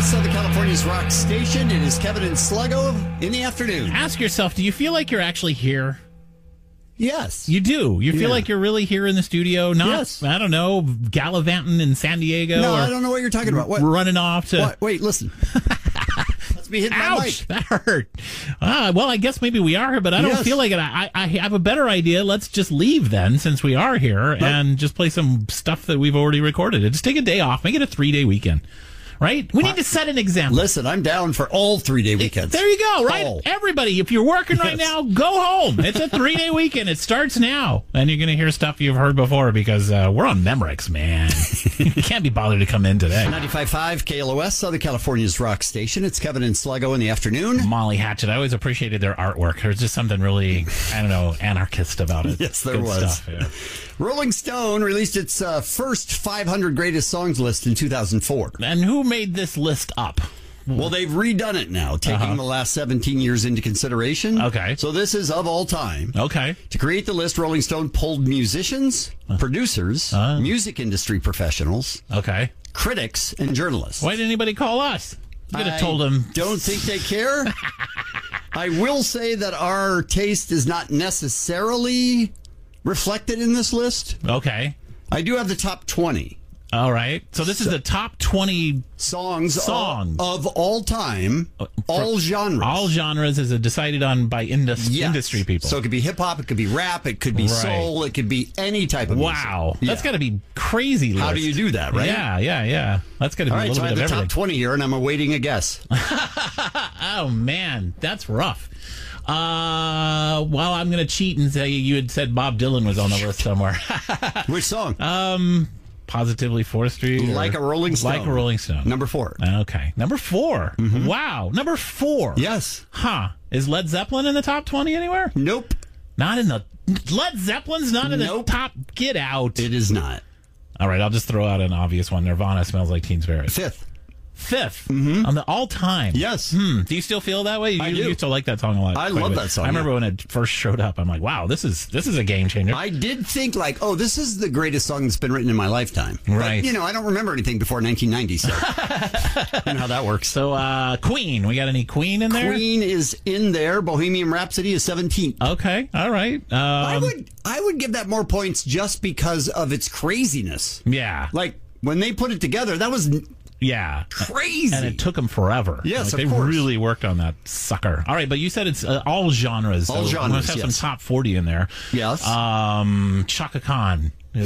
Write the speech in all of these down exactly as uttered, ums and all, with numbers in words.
S, Southern California's rock station. It is Kevin and Sluggo in the afternoon. Ask yourself, do you feel like you're actually here? Yes. You do. You feel Yeah. like you're really here in the studio, not, Yes. I don't know, gallivanting in San Diego No, or I don't know what you're talking about. What? running off to... What? Wait, listen. Let's be hitting my mic. Ouch! That hurt. Ah, well, I guess maybe we are here, but I don't Yes. feel like it. I, I have a better idea. Let's just leave then, since we are here, and just play some stuff that we've already recorded. Just take a day off. Make it a three-day weekend. Right? We need to set an example. Listen, I'm down for all three-day weekends. There you go, right? All. Everybody, if you're working right Yes. now, go home. It's a three-day weekend. It starts now. And you're going to hear stuff you've heard before because uh, we're on Memorex, man. You can't be bothered to come in today. ninety-five point five K L O S, Southern California's rock station. It's Kevin and Sluggo in the afternoon. Molly Hatchet. I always appreciated their artwork. There's just something really, I don't know, anarchist about it. Yes, there Good was. Stuff, yeah. Rolling Stone released its uh, first five hundred greatest songs list in two thousand four. And who made this list up? Well, they've redone it now, taking Uh-huh. the last seventeen years into consideration. Okay. So this is of all time. Okay. To create the list, Rolling Stone pulled musicians, producers, Uh. music industry professionals, Okay. critics, and journalists. Why didn't anybody call us? You could have I told them. Don't think they care. I will say that our taste is not necessarily reflected in this list. Okay. I do have the top twenty All right. So this is the top twenty songs, Songs. Of, of all time, all genres. all genres is decided on by indus- Yes. industry people. So it could be hip hop, it could be rap, it could be Right. soul, it could be any type of wow. music. That's Yeah. got to be crazy. How list. do you do that, right? Yeah, yeah, yeah. That's got to be All a right, little so I bit have of the everything. top twenty here, and I'm awaiting a guess. Oh, man. That's rough. Uh, well, I'm going to cheat and say you had said Bob Dylan was on the list somewhere. Which song? um, Positively fourth Street. or- Like a Rolling Stone. Like a Rolling Stone. Number four. Okay. Number four. Wow. Number four. Yes. Huh. Is Led Zeppelin in the top twenty anywhere? Nope. Not in the... Led Zeppelin's not in Nope. the top... Get out. It is not. All right, I'll just throw out an obvious one. Nirvana Smells Like Teen Spirit. Fifth. Fifth on the all-time. Yes. Hmm. Do you still feel that way? You I do. used to like that song a lot. I quite a love bit. that song, I remember yeah. when it first showed up. I'm like, wow, this is this is a game changer. I did think, like, oh, this is the greatest song that's been written in my lifetime. Right. But, you know, I don't remember anything before nineteen ninety, so you know how that works. So, uh, Queen. We got any Queen in there? Queen is in there. Bohemian Rhapsody is seventeenth. Okay. All right. Um, I would I would give that more points just because of its craziness. Yeah. Like, when they put it together, that was Yeah. crazy. And it took them forever. Yes, like, of they course. really worked on that sucker. All right, but you said it's uh, all genres. All so genres, We must have yes. some top forty in there. Yes. Um, Chaka Khan. no,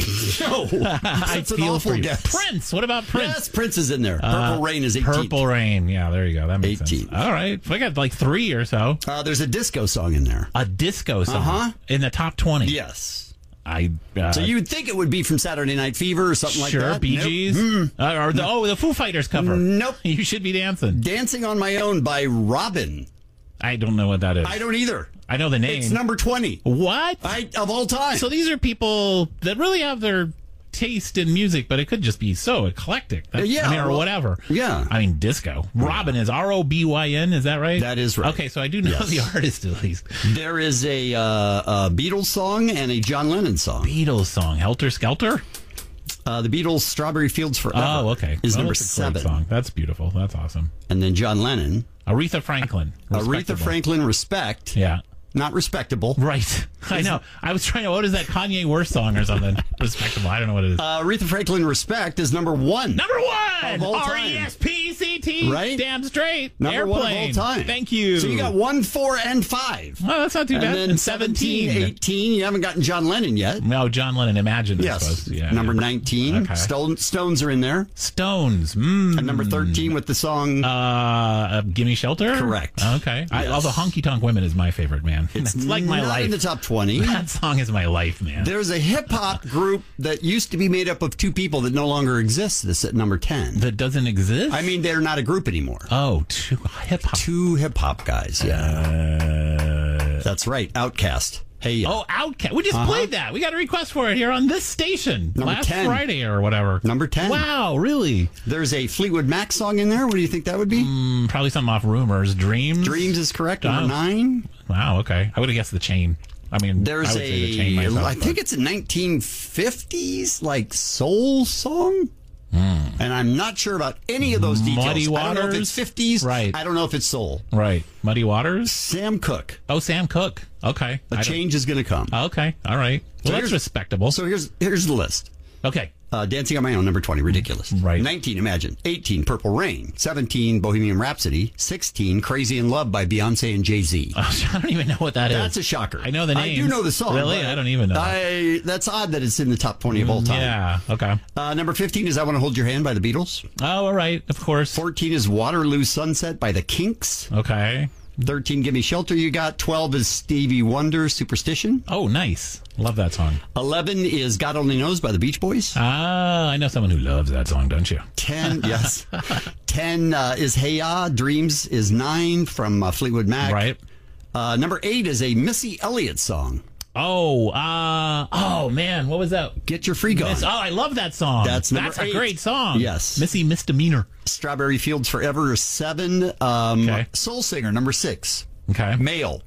I that's an feel awful for you. guess. Prince. What about Prince? Yes, Prince is in there. Purple Uh, Rain is eighteenth. Purple Rain. Yeah, there you go. That makes eighteenth. sense. All right. We got like three or so. Uh, there's a disco song in there. A disco song Uh-huh. in the top twenty. Yes. I uh, So you would think it would be from Saturday Night Fever or something like sure that. Bee Nope. Gees uh, or the oh the Foo Fighters cover. Nope. You Should Be Dancing. Dancing on My Own by Robin. I don't know what that is. I don't either. I know the name. It's number twenty. What? I of all time. So these are people that really have their taste in music, but it could just be so eclectic. That's, Yeah, I mean, or well, whatever. yeah. I mean, disco. Robin is R O B Y N. Is that right? That is right. Okay, so I do know Yes. the artist at least. There is a, uh, a Beatles song and a John Lennon song. Beatles song, Helter Skelter. Uh, the Beatles' Strawberry Fields Forever Oh, okay. is Well, number that's a great seven. song. That's beautiful. That's awesome. And then John Lennon, Aretha Franklin. Aretha Respectable. Franklin, Respect. Yeah. Not respectable. Right. I know. I was trying to, what is that Kanye Worst song or something? Respectable. I don't know what it is. Uh, Aretha Franklin, Respect is number one. Number one! Of all time. R E S P C T. Right? Damn straight. Number Airplane. one of all time. Thank you. So you got one, four, and five. Well, that's not too And bad. then And seventeen, seventeen. eighteen, you haven't gotten John Lennon yet. No, John Lennon, Imagine. I Yes. suppose. Yeah. Number nineteen, Okay. Stone, Stones are in there. Stones. Mm. And number thirteen with the song. Uh, uh, Gimme Shelter? Correct. Okay. I, Yes. although Honky Tonk Women is my favorite, man. It's, like my not life. in the top twenty. That song is my life, man. There's a hip hop group that used to be made up of two people that no longer exists. This at number ten. That doesn't exist? I mean, they're not a group anymore. Oh, two hip hop. Two hip hop guys. Yeah, Uh, that's right. Outcast. Hey, ya. oh, Outcast. We just Uh-huh. played that. We got a request for it here on this station Number last ten. Friday or whatever. Number ten. Wow, really? There's a Fleetwood Mac song in there. What do you think that would be? Mm, probably something off Rumors. Dreams? Dreams is correct. Number Oh. nine. Wow, okay. I would have guessed The Chain. I mean, There's I would say The Chain a, myself. I think it's a nineteen fifties like soul song. Mm. And I'm not sure about any of those details. Muddy I don't know if Waters? it's fifties. Right. I don't know if it's soul. Right. Muddy Waters? Sam Cooke. Oh, Sam Cooke. Okay. A I change is going to come. don't- Okay. All right. So Well, that's here's- respectable. So here's here's the list. Okay. Uh, Dancing on My Own, number twenty, ridiculous. Right. nineteen, Imagine. eighteen, Purple Rain. seventeen, Bohemian Rhapsody. sixteen, Crazy in Love by Beyonce and Jay-Z. Oh, I don't even know what that is. That's a shocker. I know the I names. do know the song. Really? but I don't even know. I, that's odd that it's in the top twenty of all time. Yeah. Okay. Uh, number fifteen is I Want to Hold Your Hand by the Beatles. Oh, all right. Of course. fourteen is Waterloo Sunset by the Kinks. Okay. thirteen, Give Me Shelter You Got. twelve is Stevie Wonder, Superstition. Oh, nice. Love that song. eleven is God Only Knows by the Beach Boys. Ah, I know someone who loves that song, don't you? ten, yes. ten uh, is Hey Ya. Dreams is nine from uh, Fleetwood Mac. Right. Uh, number eight is a Missy Elliott song. Oh, uh, oh man, what was that? Get Your Freak On. Miss, oh, I love that song. That's number That's eight. a great song. Yes. Missy Misdemeanor. Strawberry Fields Forever is seven. Um, Okay. Soul Singer, number six. Okay. Male.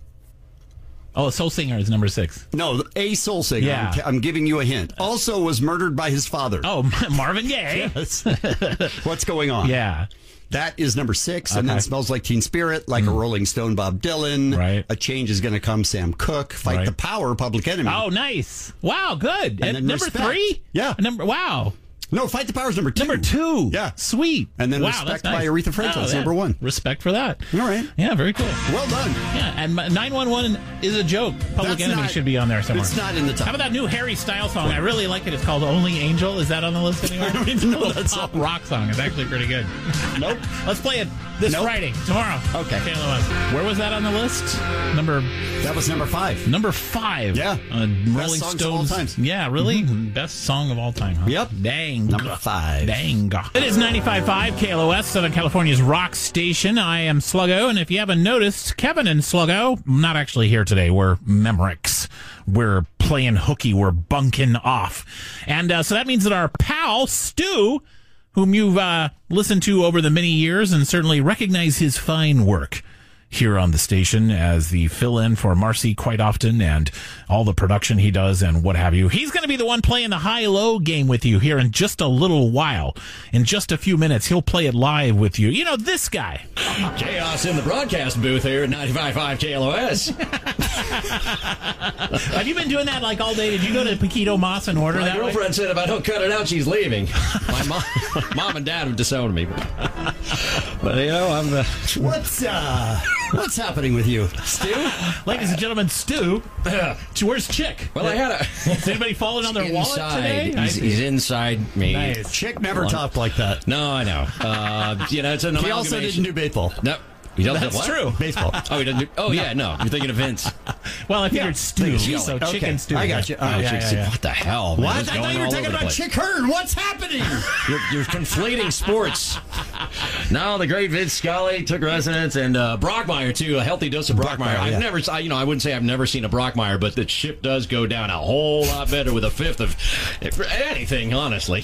Oh, Soul Singer is number six. No, a soul singer. Yeah. I'm, t- I'm giving you a hint. Also was murdered by his father. Oh, Marvin Gaye. Yes. What's going on? Yeah. That is number six. And then Okay. Smells Like Teen Spirit, Like a Rolling Stone, Bob Dylan. Right. A Change is Going to Come, Sam Cooke. Fight Right. the Power, Public Enemy. Oh, nice. Wow, good. And then number Respect. three? Yeah. Number wow. No, Fight the Power is number two. Number two. Yeah. Sweet. And then wow, Respect that's nice. by Aretha Franklin is yeah. number one. Respect for that. All right. Yeah, very cool. Well done. Yeah, and nine one one is a joke. Public That's Enemy not- should be on there somewhere. It's not in the top. How about that new Harry Styles song? I really like it. It's called Only Angel. Is that on the list anywhere? I don't even know It's a that pop song. rock song. It's actually pretty good. Nope. Let's play it this Nope. Friday, tomorrow. Okay. K L O S. Where was that on the list? Number That was number five. number five. Yeah. Uh, Rolling songs of Stones. all times. Yeah, really? Best song of all time, huh? Yep. Dang. Number five. Dang. It is ninety-five point five K L O S, Southern California's rock station. I am Sluggo, and if you haven't noticed, Kevin and Sluggo, not actually here today. We're Memorex. We're playing hooky. We're bunking off. And uh, so that means that our pal, Stu, whom you've uh, listened to over the many years and certainly recognize his fine work here on the station as the fill-in for Marcy quite often and all the production he does and what have you. He's going to be the one playing the high-low game with you here in just a little while. In just a few minutes, he'll play it live with you. You know, this guy. Chaos in the broadcast booth here at ninety-five point five K L O S. Have you been doing that like all day? Did you go to Paquito Mas and order My that? girlfriend way? said if I don't cut it out, she's leaving. My mom, mom and dad have disowned me. But, but you know, I'm the... What's uh, what's happening with you, Stu? Ladies and gentlemen, Stu. Where's Chick? Well, I had a... Is anybody falling on their wallet inside. today? I He's, see. he's inside me. Nice. Chick never talked like that. No, I know. Uh, you know, it's an He also amalgamation. didn't do baseball. No. He doesn't That's what? true. Baseball. Oh, he doesn't do... Oh, yeah, no. You're thinking of Vince. Well, I figured Yeah. Stu, so Okay. chicken stew. I got you. Oh, Oh, yeah, Chick- yeah, yeah. What the hell? man? What? It's I thought going you were all talking over the about place. Chick Hearn. What's happening? You're, you're conflating sports. No, the great Vince Scully took residence, and uh, Brockmeyer too. A healthy dose of Brockmeyer. Brockmeyer, I've yeah. never, I, you know, I wouldn't say I've never seen a Brockmeyer, but the ship does go down a whole lot better with a fifth of anything, honestly.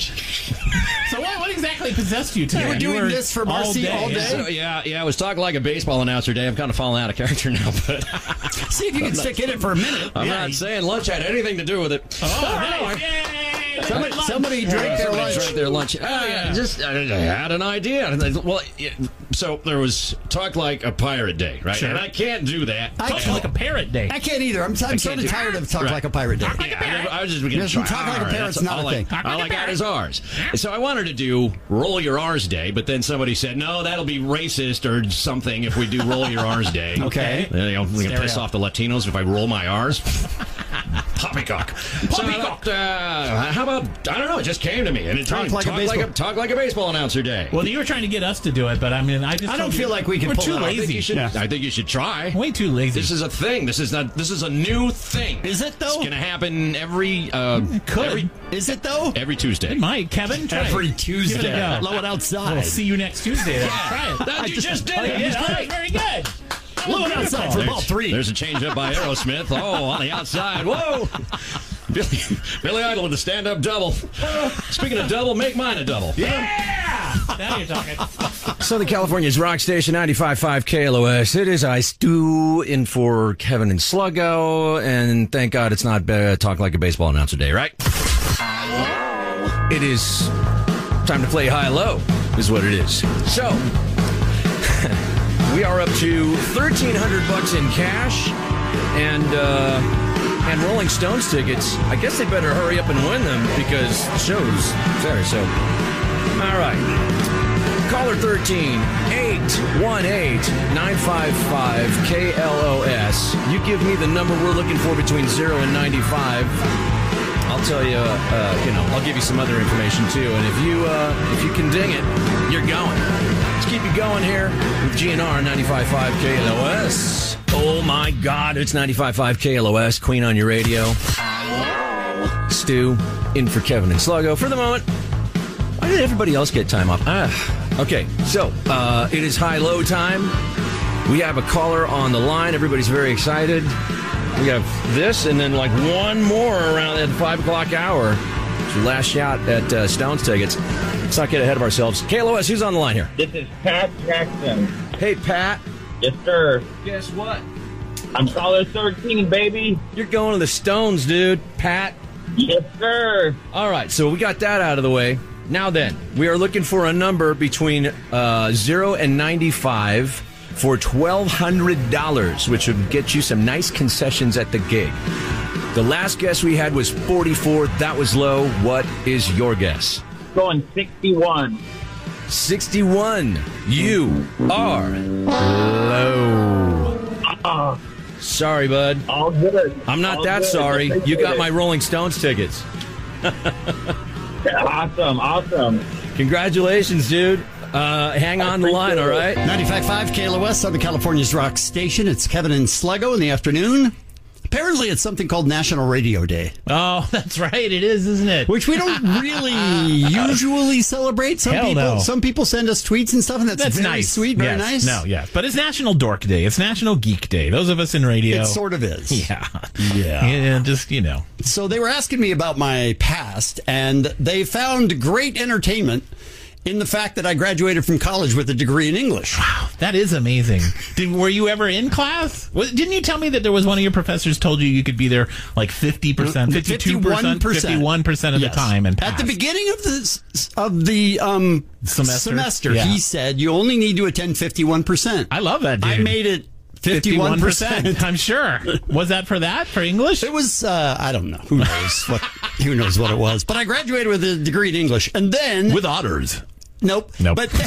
So what, what exactly possessed you today? You were doing this for Marcy all day? So, yeah, yeah. I was talking like a baseball announcer today. I'm kind of falling out of character now, but See if you can stick in it for a minute. I'm Yeah. not saying lunch had anything to do with it. Oh, nice. Yay! Somebody, somebody drank their Somebody lunch. drank their lunch. Oh, yeah, just I had an idea. Well, yeah, so there was Talk Like a Pirate Day, right? Sure. And I can't do that. I Talking can't- like a parrot day. I can't either. I'm, I'm sort of do- tired of Talk Right. Like a Pirate Day. Talk like a Yeah, I, parrot. never, I was just beginning Yes, to try. Talk Like a All right, Parrot's that's not a all I- thing. Talk all like I a got parrot. is ours. So I wanted to do Roll Your R's Day, but then somebody said, no, that'll be racist or something if we do Roll Your R's Day. Okay. You know, we can Stereo. piss off the Latinos if I roll my R's. Poppycock. Poppycock. So, uh, how about, I don't know, it just came to me. And it Talk turned- like a talk baseball- like a Talk like a baseball announcer day. Well, you were trying to get us to do it, but I mean, I just I don't told feel you- like we can We're pull too it off. I think you lazy. should. Yeah. I think you should try. Way too lazy. This is a thing. This is not. This is a new thing. Is it, though? It's going to happen every. Uh, could. every Is it, though? every Tuesday. It might. Kevin, try Every it. Tuesday. Give it a go. Blow it outside. We'll see you next Tuesday. Then. Try it. That, you just, did Oh, it. yeah, It's all right, great. very good. Blow it outside for ball three. There's a changeup by Aerosmith. Oh, on the outside. Whoa. Billy, Billy Idol with a stand-up double. Speaking of double, make mine a double. Yeah! Now you're talking. Southern California's rock station, ninety-five point five K L O S. It is I Stu in for Kevin and Sluggo, and thank God it's not uh, Talk Like a Baseball Announcer Day, right? It is Time to play high-low is what it is. So, we are up to thirteen hundred bucks in cash and uh, and Rolling Stones tickets. I guess they better hurry up and win them because the show's there. So, all right. Caller thirteen, eight one eight, nine five five, K L O S. You give me the number we're looking for between zero and ninety-five. I'll tell you, uh, you know, I'll give you some other information too. And if you uh, if you can ding it, you're going. Let's keep you going here with G N R ninety-five point five K L O S. Oh my God, it's ninety-five point five K L O S, Queen on your radio. Stu, in for Kevin and Sluggo for the moment. Why did everybody else get time off? Ah, okay, so uh, it is high-low time. We have a caller on the line. Everybody's very excited. We have this, and then like one more around at the five o'clock hour. It's your last shot at uh, Stones tickets. Let's not get ahead of ourselves. K L O S, who's on the line here? This is Pat Jackson. Hey, Pat. Yes, sir. Guess what? I'm caller thirteen, baby. You're going to the Stones, dude. Pat. Yes, sir. All right, so we got that out of the way. Now then, we are looking for a number between uh, zero and ninety-five for twelve hundred dollars, which would get you some nice concessions at the gig. The last guess we had was forty-four. That was low. What is your guess? Going sixty-one. sixty-one. You are low. Uh, Sorry, bud. all good. I'm not All that good. sorry. Appreciate You got it. my Rolling Stones tickets. Awesome, awesome. Congratulations, dude. Uh, hang on the line, all right? ninety-five point five K L O S, Southern California's rock station. It's Kevin and Sluggo in the afternoon. Apparently, it's something called National Radio Day, Oh, that's right. It is, isn't it? which we don't really usually celebrate. Some Hell people, no. some people send us tweets and stuff, and that's, That's very nice. sweet, very Yes. nice. No, yes. But it's National Dork Day. It's National Geek Day. Those of us in radio. It sort of is. Yeah. Yeah. Yeah, just, you know. So they were asking me about my past, and they found great entertainment in the fact that I graduated from college with a degree in English. That is amazing. Did, were you ever in class? Was, didn't you tell me that there was one of your professors told you you could be there like fifty percent, fifty-two percent, fifty-one percent of Yes. the time? And at the passed? beginning of the of the um, Semester? semester, Yeah. he said you only need to attend fifty-one percent. I love that, dude. I made it fifty-one percent. I'm sure. Was that for that? For English? It was, uh, I don't know. Who knows what, who knows what it was. But I graduated with a degree in English. And then... With honors. Nope. Nope. But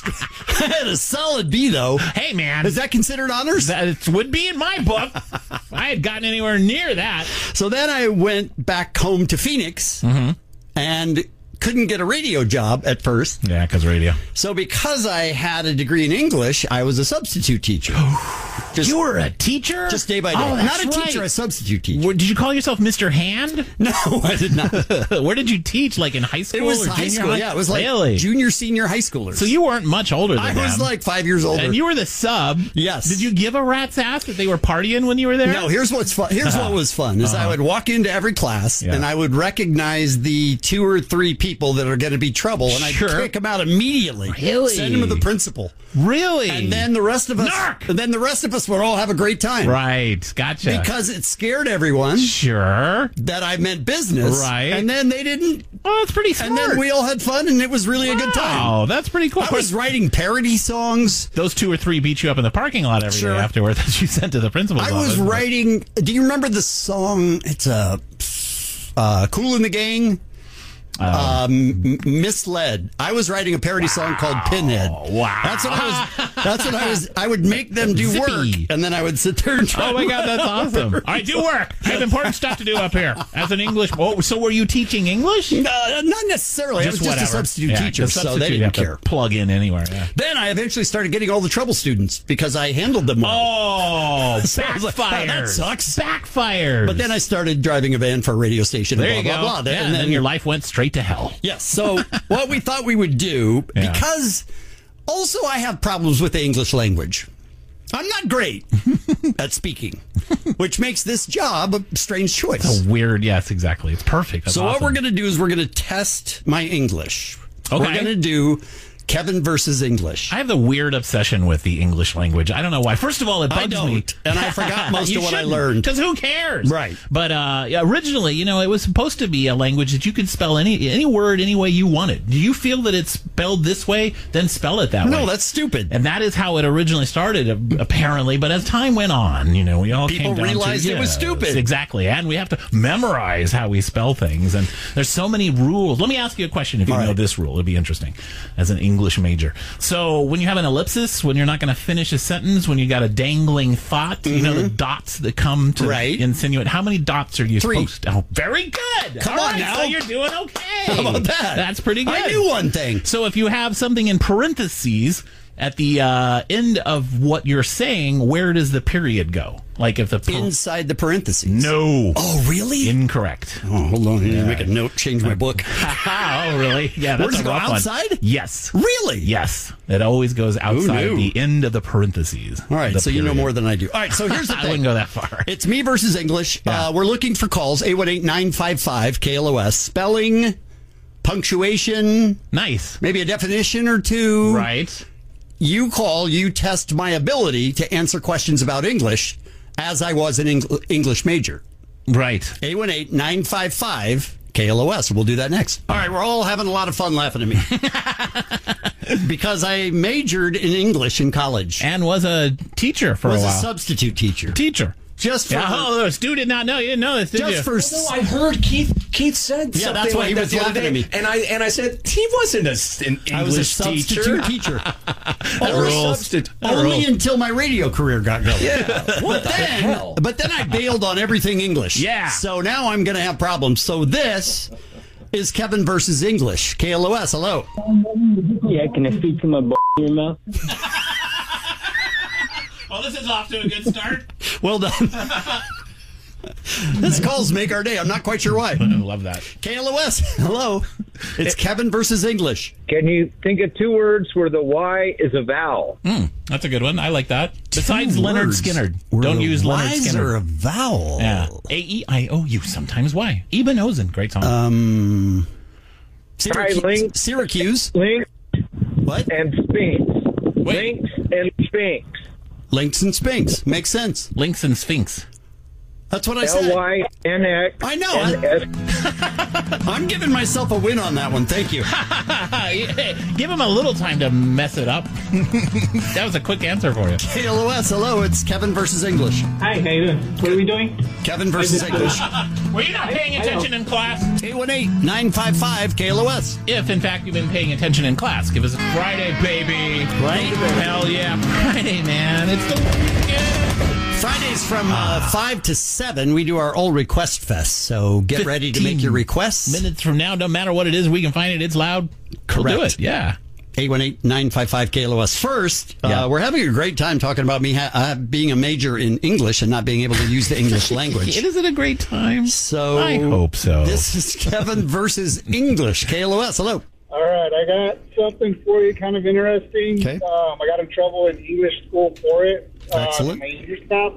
I had a solid B, though. Hey, man. Is that considered honors? That would be in my book. If I had gotten anywhere near that. So then I went back home to Phoenix and couldn't get a radio job at first. Yeah, because radio. So because I had a degree in English, I was a substitute teacher. Just, You were a teacher? just day by day. Oh, that's Not a teacher, right. a substitute teacher. Where- Did you call yourself Mister Hand? No, I did not. Where did you teach? Like in high school? It was or high junior school. Yeah, it was like really? junior, senior high schoolers. So you weren't much older than I them. was like five years older. And you were the sub. Yes. Did you give a rat's ass that they were partying when you were there? No, here's what's fun. Here's what was fun is I would walk into every class Yeah. and I would recognize the two or three people that are going to be trouble, and I'd Sure. kick them out immediately. Really? Send them to the principal, Really? and then the rest of us, Narc! and then the rest of us would all have a great time, Right. Gotcha. Because it scared everyone Sure. that I meant business, Right. And then they didn't, Oh, that's pretty smart. and then we all had fun, and it was really a good time. Oh, that's pretty cool. I was writing parody songs. Those two or three beat you up in the parking lot every day Sure. after that you sent to the principal's I office. was writing. Do you remember the song? It's a uh, Cool in the Gang. Um, M- misled. I was writing a parody song called Pinhead. Wow. That's what I was. That's what I was. I would make them do Zippy. work, and then I would sit there and try. Oh my to God, that's awesome! All right, do work. I have important stuff to do up here as an English. Oh, so were you teaching English? No, not necessarily. I was just a substitute Yeah, teacher, 'cause so substitute they you didn't have to care. plug in anywhere. Yeah. Then I eventually started getting all the trouble students because I handled them well. Oh, So I was like, backfires. "Oh, that sucks." Backfires. But then I started driving a van for a radio station. there and you blah, go. blah, blah. Yeah, And then your life went straight to hell. Yes. So what we thought we would do, Yeah. because also I have problems with the English language. I'm not great at speaking, which makes this job a strange choice. It's a weird. Yes, exactly. It's perfect. That's so what awesome. we're going to do is we're going to test my English. Okay. We're going to do Kevin versus English. I have the weird obsession with the English language. I don't know why. First of all, it bugs I don't, me. and I forgot most of what I learned. Because who cares? Right. But uh, yeah, originally, you know, it was supposed to be a language that you could spell any any word any way you wanted. Do you feel that it's spelled this way? Then spell it that way. No, that's stupid. And that is how it originally started, apparently. But as time went on, you know, we all People came down realized to, it was yes, stupid. Exactly. And we have to memorize how we spell things. And there's so many rules. Let me ask you a question if you All know right. this rule. It'd be interesting as an English major. So when you have an ellipsis, when you're not going to finish a sentence, when you got a dangling thought, you know, the dots that come to Right. insinuate, how many dots are you Three. supposed to? Oh, very good. Come All on right, now. So you're doing okay. How about that? That's pretty good. I knew one thing. So if you have something in parentheses at the uh, end of what you're saying, where does the period go? Like if the per- Inside the parentheses. no, Oh, really? incorrect. Oh, hold on. I need to make a note, change my book. oh, really? Yeah, that's Where does a it go, rough one. outside? Yes. Really? Yes. It always goes outside knew? the end of the parentheses. All right, The so you know period. more than I do. All right, so here's the I thing. wouldn't go that far. It's me versus English. Yeah. Uh, we're looking for calls, eight one eight, nine five five, K L O S. Spelling, punctuation, Nice. maybe a definition or two. Right. You call, you test my ability to answer questions about English as I was an Eng- English major. Right. eight one eight, nine five five, K L O S. We'll do that next. All right, we're all having a lot of fun laughing at me. Because I majored in English in college. And was a teacher for I was a a while. substitute teacher. teacher. Just for, Yeah. Oh, Stu did not know. You didn't know this, did you? just for No, I heard Keith. Keith said Yeah, something that's why like he that was the other laughing day, at me. and I and I said he wasn't a, s- an English I was a teacher. substitute teacher. Or a rules. substitute. Only until my radio career got going. Yeah. What the Then, hell? but then I bailed on everything English. Yeah. So now I'm going to have problems. So this is Kevin versus English. K L O S, hello. Yeah, can I speak to my b- in your mouth? Well, this is off to a good start. Well done. This calls make our day. I'm not quite sure why. I love that. K L O S, hello. It's Kevin versus English. Can you think of two words where the Y is a vowel? Mm, that's a good one. I like that. Besides Two Leonard words Skinner. where Don't the use Leonard Y's Skinner. are a vowel. Yeah. A E I O U, sometimes Y. Eben Ozen, great song. Um, Syracuse. Link. Syracuse. Lynx What? and Sphinx. Wait. Lynx and Sphinx. Links and Sphinx. Makes sense. Lynx and Sphinx. That's what I said. L Y N X. I know. N S. I'm giving myself a win on that one. Thank you. Give him a little time to mess it up. That was a quick answer for you. K L O S, hello. It's Kevin versus English. Hi, how you doing? What are we doing? Kevin versus English. Were you not paying attention in class? eight one eight, nine five five, K L O S. If, in fact, you've been paying attention in class, give us a Friday, baby. Right? Hell yeah, Friday, man. It's the weekend. Fridays from uh, five to seven, we do our old request fest. So get ready to make your requests. Minutes from now, no matter what it is, we can find it. It's loud. We'll do Correct. it. Yeah. eight one eight, nine five five, K L O S. First, Yeah. uh, we're having a great time talking about me ha- uh, being a major in English and not being able to use the English language. It isn't a great time. So I hope so. This is Kevin versus English. K L O S, hello. All right, I got something for you, kind of interesting. Okay. Um, I got in trouble in English school for it. Uh, Excellent. My English class.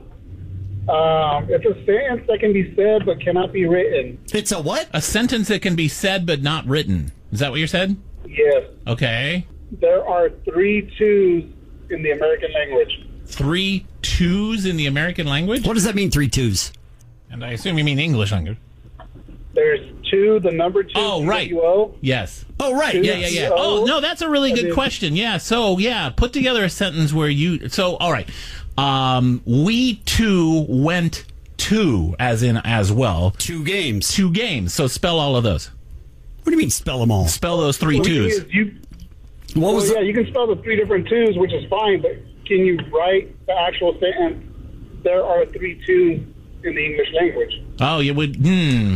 Um, it's a sentence that can be said but cannot be written. It's a what? A sentence that can be said but not written. Is that what you said? Yes. Okay. There are three twos in the American language. Three twos in the American language? What does that mean, three twos? And I assume you mean English language. There's two, the number two. Oh, right. T W O. Yes. Oh, right. Yeah, yeah, yeah. Oh, no, that's a really good question. Yeah. So, yeah, put together a sentence where you. So, all right. Um, we two went to, as in as well, Two games. two games. So spell all of those. What do you mean spell them all? Spell those three Which twos. is you, What well, was yeah, the- you can spell the three different twos, which is fine, but can you write the actual sentence? There are three twos in the English language. Oh, you would. Hmm.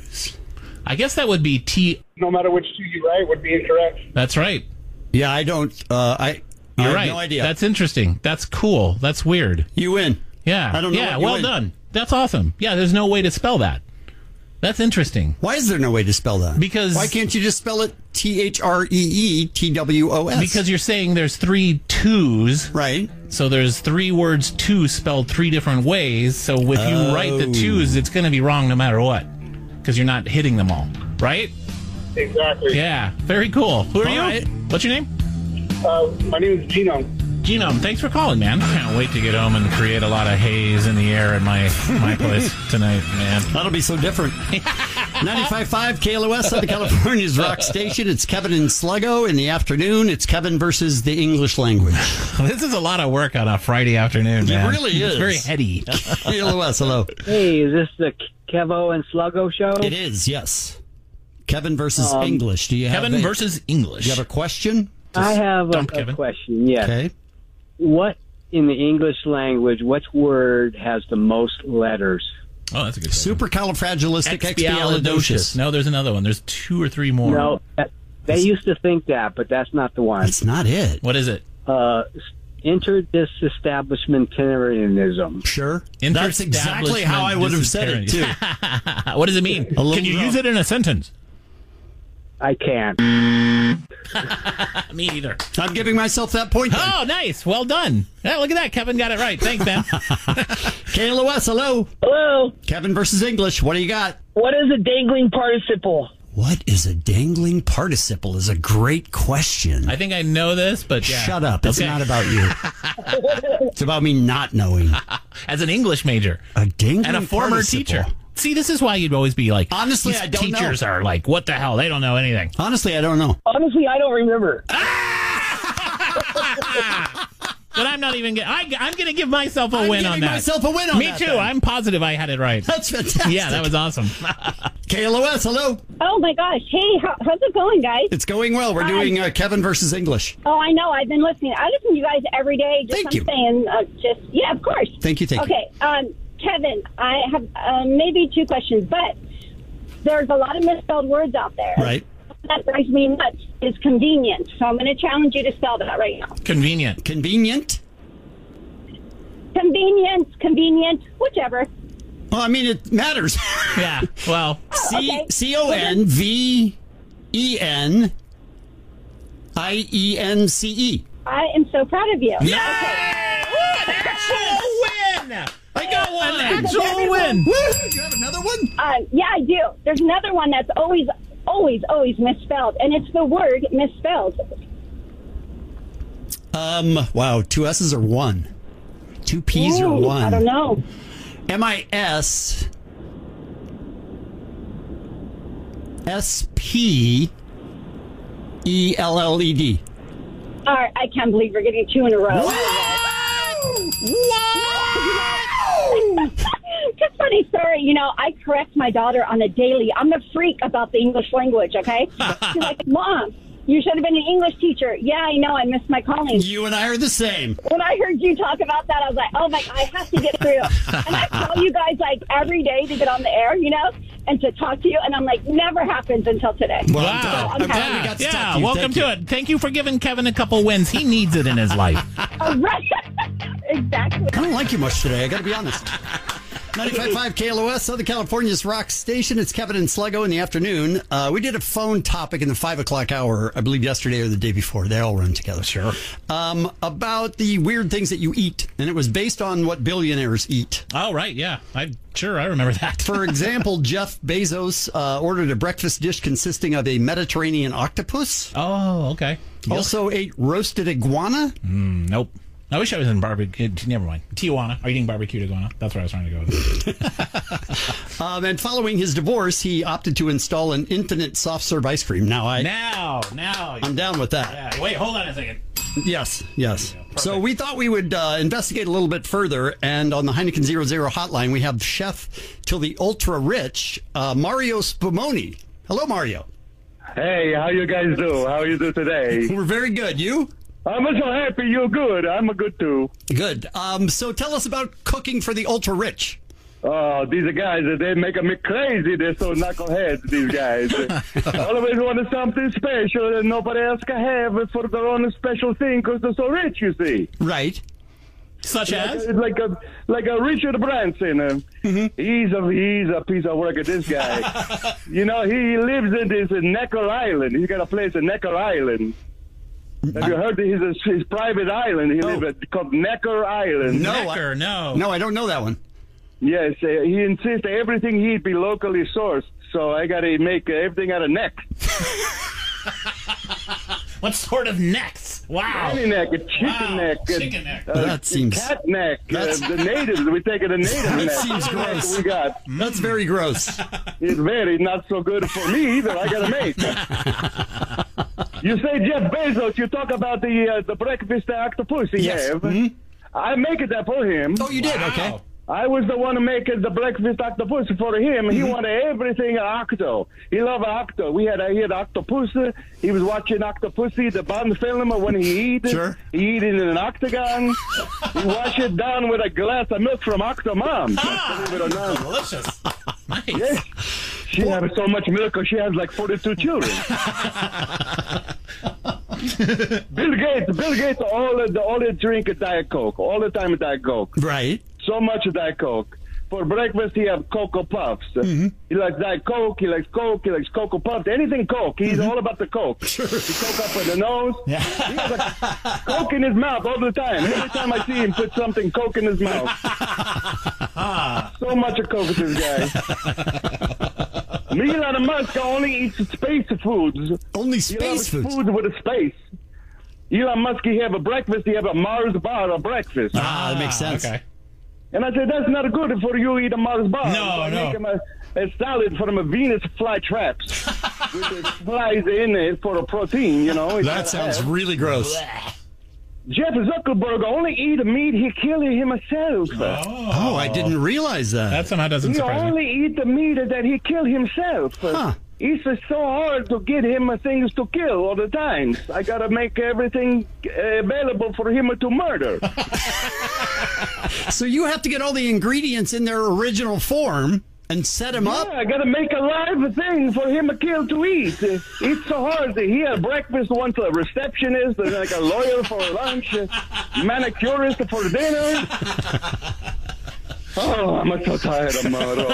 I guess that would be T. No matter which two you write would be incorrect. That's right. Yeah, I don't. Uh, I. I You're have right. no idea. That's interesting. That's cool. That's weird. You win. Yeah. I don't know Yeah. what you Well win. done. That's awesome. Yeah. There's no way to spell that. That's interesting. Why is there no way to spell that? Because- why can't you just spell it T H R E E T W O S? Because you're saying there's three twos. right. So there's three words two spelled three different ways. So if you Oh. write the twos, it's going to be wrong no matter what. Because you're not hitting them all. Right? Exactly. Yeah. Very cool. Who are All you? right. What's your name? Uh, my name is Gino. Genome, thanks for calling, man. Can't wait to get home and create a lot of haze in the air at my my place tonight, man. That'll be so different. ninety-five point five K L O S, Southern California's rock station. It's Kevin and Sluggo. In the afternoon, it's Kevin versus the English language. This is a lot of work on a Friday afternoon, man. It really is. It's very heady. K L O S, hello. Hey, is this the Kevo and Sluggo show? It is, yes. Kevin versus Um, English. Do you have Kevin a, versus English. Do you have a question? I have a, Dump a Kevin. question, yes. Okay. What, in the English language, which word has the most letters? Oh, that's a good question. Supercalifragilisticexpialidocious. No, there's another one. There's two or three more. No, that, they used to think that, but that's not the one. That's not it. What is it? Uh, interdisestablishmentarianism. Sure. That's exactly how I would have said it, too. What does it mean? A little Can you rough. use it in a sentence? I can't. Me either. I'm giving myself that point. then. Oh, nice. Well done. Yeah, look at that. Kevin got it right. Thanks, man. K L O S, hello. Hello. Kevin versus English. What do you got? What is a dangling participle? What is a dangling participle is a great question. I think I know this, but yeah. Shut up. It's Okay. not about you. It's about me not knowing. As an English major A dangling and a former participle. teacher. See, this is why you'd always be like, Honestly, these I don't know. teachers are like, what the hell? They don't know anything. Honestly, I don't know. Honestly, I don't remember. But I'm not even going to, I'm going to give myself a I'm win giving on that. myself a win on Me that, too. then. I'm positive I had it right. That's fantastic. Yeah, that was awesome. K L O S, hello. Oh my gosh! Hey, how, how's it going, guys? It's going well. We're Hi. doing uh, Kevin versus English. Oh, I know. I've been listening. I listen to you guys every day. Just Thank I'm you. saying, uh, just yeah, of course. Thank you, thank you. Okay, um, Kevin, I have uh, maybe two questions, but there's a lot of misspelled words out there. Right. That drives me nuts. Is convenient. So I'm going to challenge you to spell that right now. Convenient. Convenient? Convenience, convenient, whichever. Well, I mean, it matters. Yeah. Well, C okay. C O N V E N I E N C E. I am so proud of you. yeah! Woo, an actual win! I got one. An actual win. Woo! You have another one? Uh, yeah, I do. There's another one that's always, always, always misspelled, and it's the word misspelled. Um. Wow. Two S's or one? Two P's or Ooh, one? I don't know. M I S S P E L L E D. All right, I can't believe we're getting two in a row. Just funny story, you know, I correct my daughter on a daily. I'm a freak about the English language, okay? She's like, Mom, you should have been an English teacher. Yeah, I know, I missed my calling. You and I are the same. When I heard you talk about that, I was like, oh my, I have to get through. And I call you guys like every day to get on the air, you know, and to talk to you. And I'm like, never happens until today. Well, I'm Wow. glad- I'm glad we Yeah, got to talk yeah. to you. Welcome Thank to you. it. Thank you for giving Kevin a couple wins. He needs it in his life. Oh, right. Exactly. I don't like you much today. I got to be honest. ninety-five point five K L O S, Southern California's rock station. It's Kevin and Sluggo in the afternoon. Uh, we did a phone topic in the five o'clock hour, I believe yesterday or the day before. They all run together. Sure. Um, about the weird things that you eat. And it was based on what billionaires eat. Oh, right. Yeah. I Sure, I remember that. For example, Jeff Bezos uh, ordered a breakfast dish consisting of a Mediterranean octopus. Oh, okay. Also ate roasted iguana. Mm, nope. I wish I was in barbecue. Never mind. Tijuana. Are you eating barbecue iguana? That's where I was trying to go with it. Um, and following his divorce, he opted to install an infinite soft serve ice cream. Now I, Now, now. I'm down with that. Yeah, wait, hold on a second. Yes, yes. So we thought we would uh, investigate a little bit further, and on the Heineken Zero Zero hotline, we have chef till the ultra rich, uh, Mario Spumoni. Hello, Mario. Hey, how you guys do? How you do today? We're very good. You? I'm so happy you're good. I'm a good too. Good. Um, so tell us about cooking for the ultra rich. Oh, these guys, they make me crazy. They're so knuckleheads, these guys. Always want something special that nobody else can have for their own special thing because they're so rich, you see. Right. Such as? Like a like a Richard Branson. Uh, mm-hmm. He's a he's a piece of work. This guy, you know, he lives in this Necker Island. He's got a place in Necker Island. Have you heard his his private island? He Oh. lives at called Necker Island. No, Necker, I, no. no, I don't know that one. Yes, uh, he insists everything he'd be locally sourced. So I got to make everything out of neck. What sort of necks? Wow. Any neck, a chicken Wow. neck, a, Chicken neck. a That seems- cat neck. Uh, That's- the natives, we take it a native That neck. seems Any neck gross. We got. That's very gross. It's very not so good for me either. I gotta make. You say Jeff Bezos. You talk about the uh, the breakfast octopus he Yes. have. Mhm. I make it that for him. Oh, you did? Okay. I was the one to make it the breakfast octopus for him. He wanted everything octo. He loved octo. We had he had octopus. He was watching Octopussy, the Bond film. When he eat it, Sure. he eat it in an octagon. He wash it down with a glass of milk from Octomom. Believe it or not. Delicious. Nice. Yes. She has so much milk because she has like forty-two children. Bill Gates, Bill Gates, all the all they drink is Diet Coke, all the time Diet Coke. Right. So much Diet Coke. For breakfast, he have Cocoa Puffs. Mm-hmm. He likes Diet Coke. He likes Coke. He likes Cocoa Puffs. Anything Coke. He's Mm-hmm. all about the Coke. Sure. He Coke up in the nose. Yeah. He has a Coke in his mouth all the time. Every time I see him put something Coke in his mouth. So much of Coke with this guy. Me, Elon Musk only eats space foods. Only He space loves foods. food with a space. Elon Musk, he have a breakfast. He have a Mars bar of breakfast. Ah, that makes sense. Okay. And I said, that's not good for you to eat a Mars bar. No, so I no. make him a, a salad from a Venus fly traps with the flies in it for a protein, you know. It's That gotta sounds have. really gross. Jeff Zuckerberg only eat meat he kill himself. Oh, I didn't realize that. That somehow doesn't He surprise me. only eat the meat that he kill himself. Huh. It's so hard to get him things to kill all the time. I gotta make everything uh, available for him to murder. So you have to get all the ingredients in their original form and set them Yeah, up. I gotta make a live thing for him to kill to eat. Uh, It's so hard. He had breakfast once, a receptionist, and like a lawyer for lunch, a manicurist for dinner. Oh, I'm so tired of my own.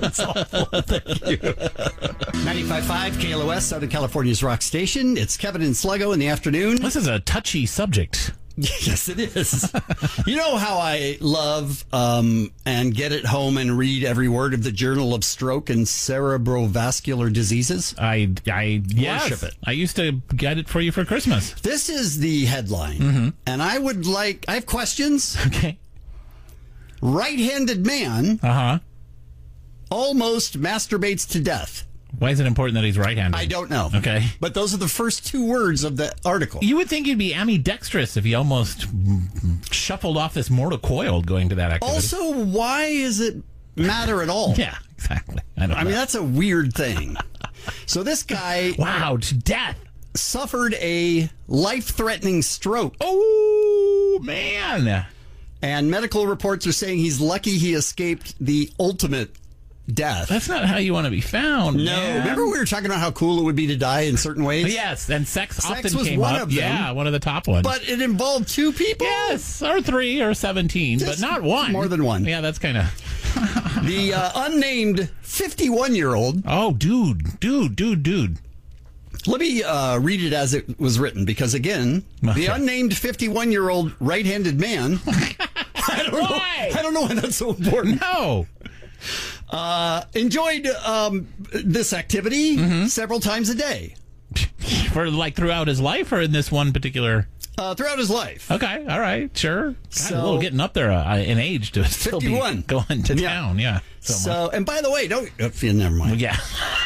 ninety-five point five K L O S, Southern California's rock station. It's Kevin and Sluggo in the afternoon. This is a touchy subject. Yes, it is. You know how I love um, and get at home and read every word of the Journal of Stroke and Cerebrovascular Diseases? I, I yes, Worship it. I used to get it for you for Christmas. This is the headline. Mm-hmm. And I would like, I have questions. Okay. Right-handed man Uh huh. almost masturbates to death. Why is it important that he's right-handed? I don't know. Okay. But those are the first two words of the article. You would think he'd be ambidextrous if he almost shuffled off this mortal coil going to that activity. Also, why is it matter at all? Yeah, exactly. I don't I know. mean, that's a weird thing. So this guy wow, to death. suffered a life-threatening stroke. Oh, man. And medical reports are saying he's lucky he escaped the ultimate death. That's not how you want to be found. No. man. Remember we were talking about how cool it would be to die in certain ways? Yes, and sex, Sex often was came one up. of them. Yeah, one of the top ones. But it involved two people? yes, or three or seventeen, Just but not one. more than one. Yeah, that's kind of. The uh, unnamed fifty-one-year-old. Oh, dude, dude, dude, dude. Let me uh, read it as it was written, because again, the Okay. unnamed fifty-one-year-old right-handed man. I don't know. Why? I don't know why that's so important. No. Uh, enjoyed um, this activity Mm-hmm. several times a day For like throughout his life or in this one particular. uh, throughout his life. Okay, all right, sure. God, So- a little getting up there uh, in age to still fifty-one. be going to Yeah. town. Yeah. So, So, and by the way, don't. Oh, yeah, never mind. yeah.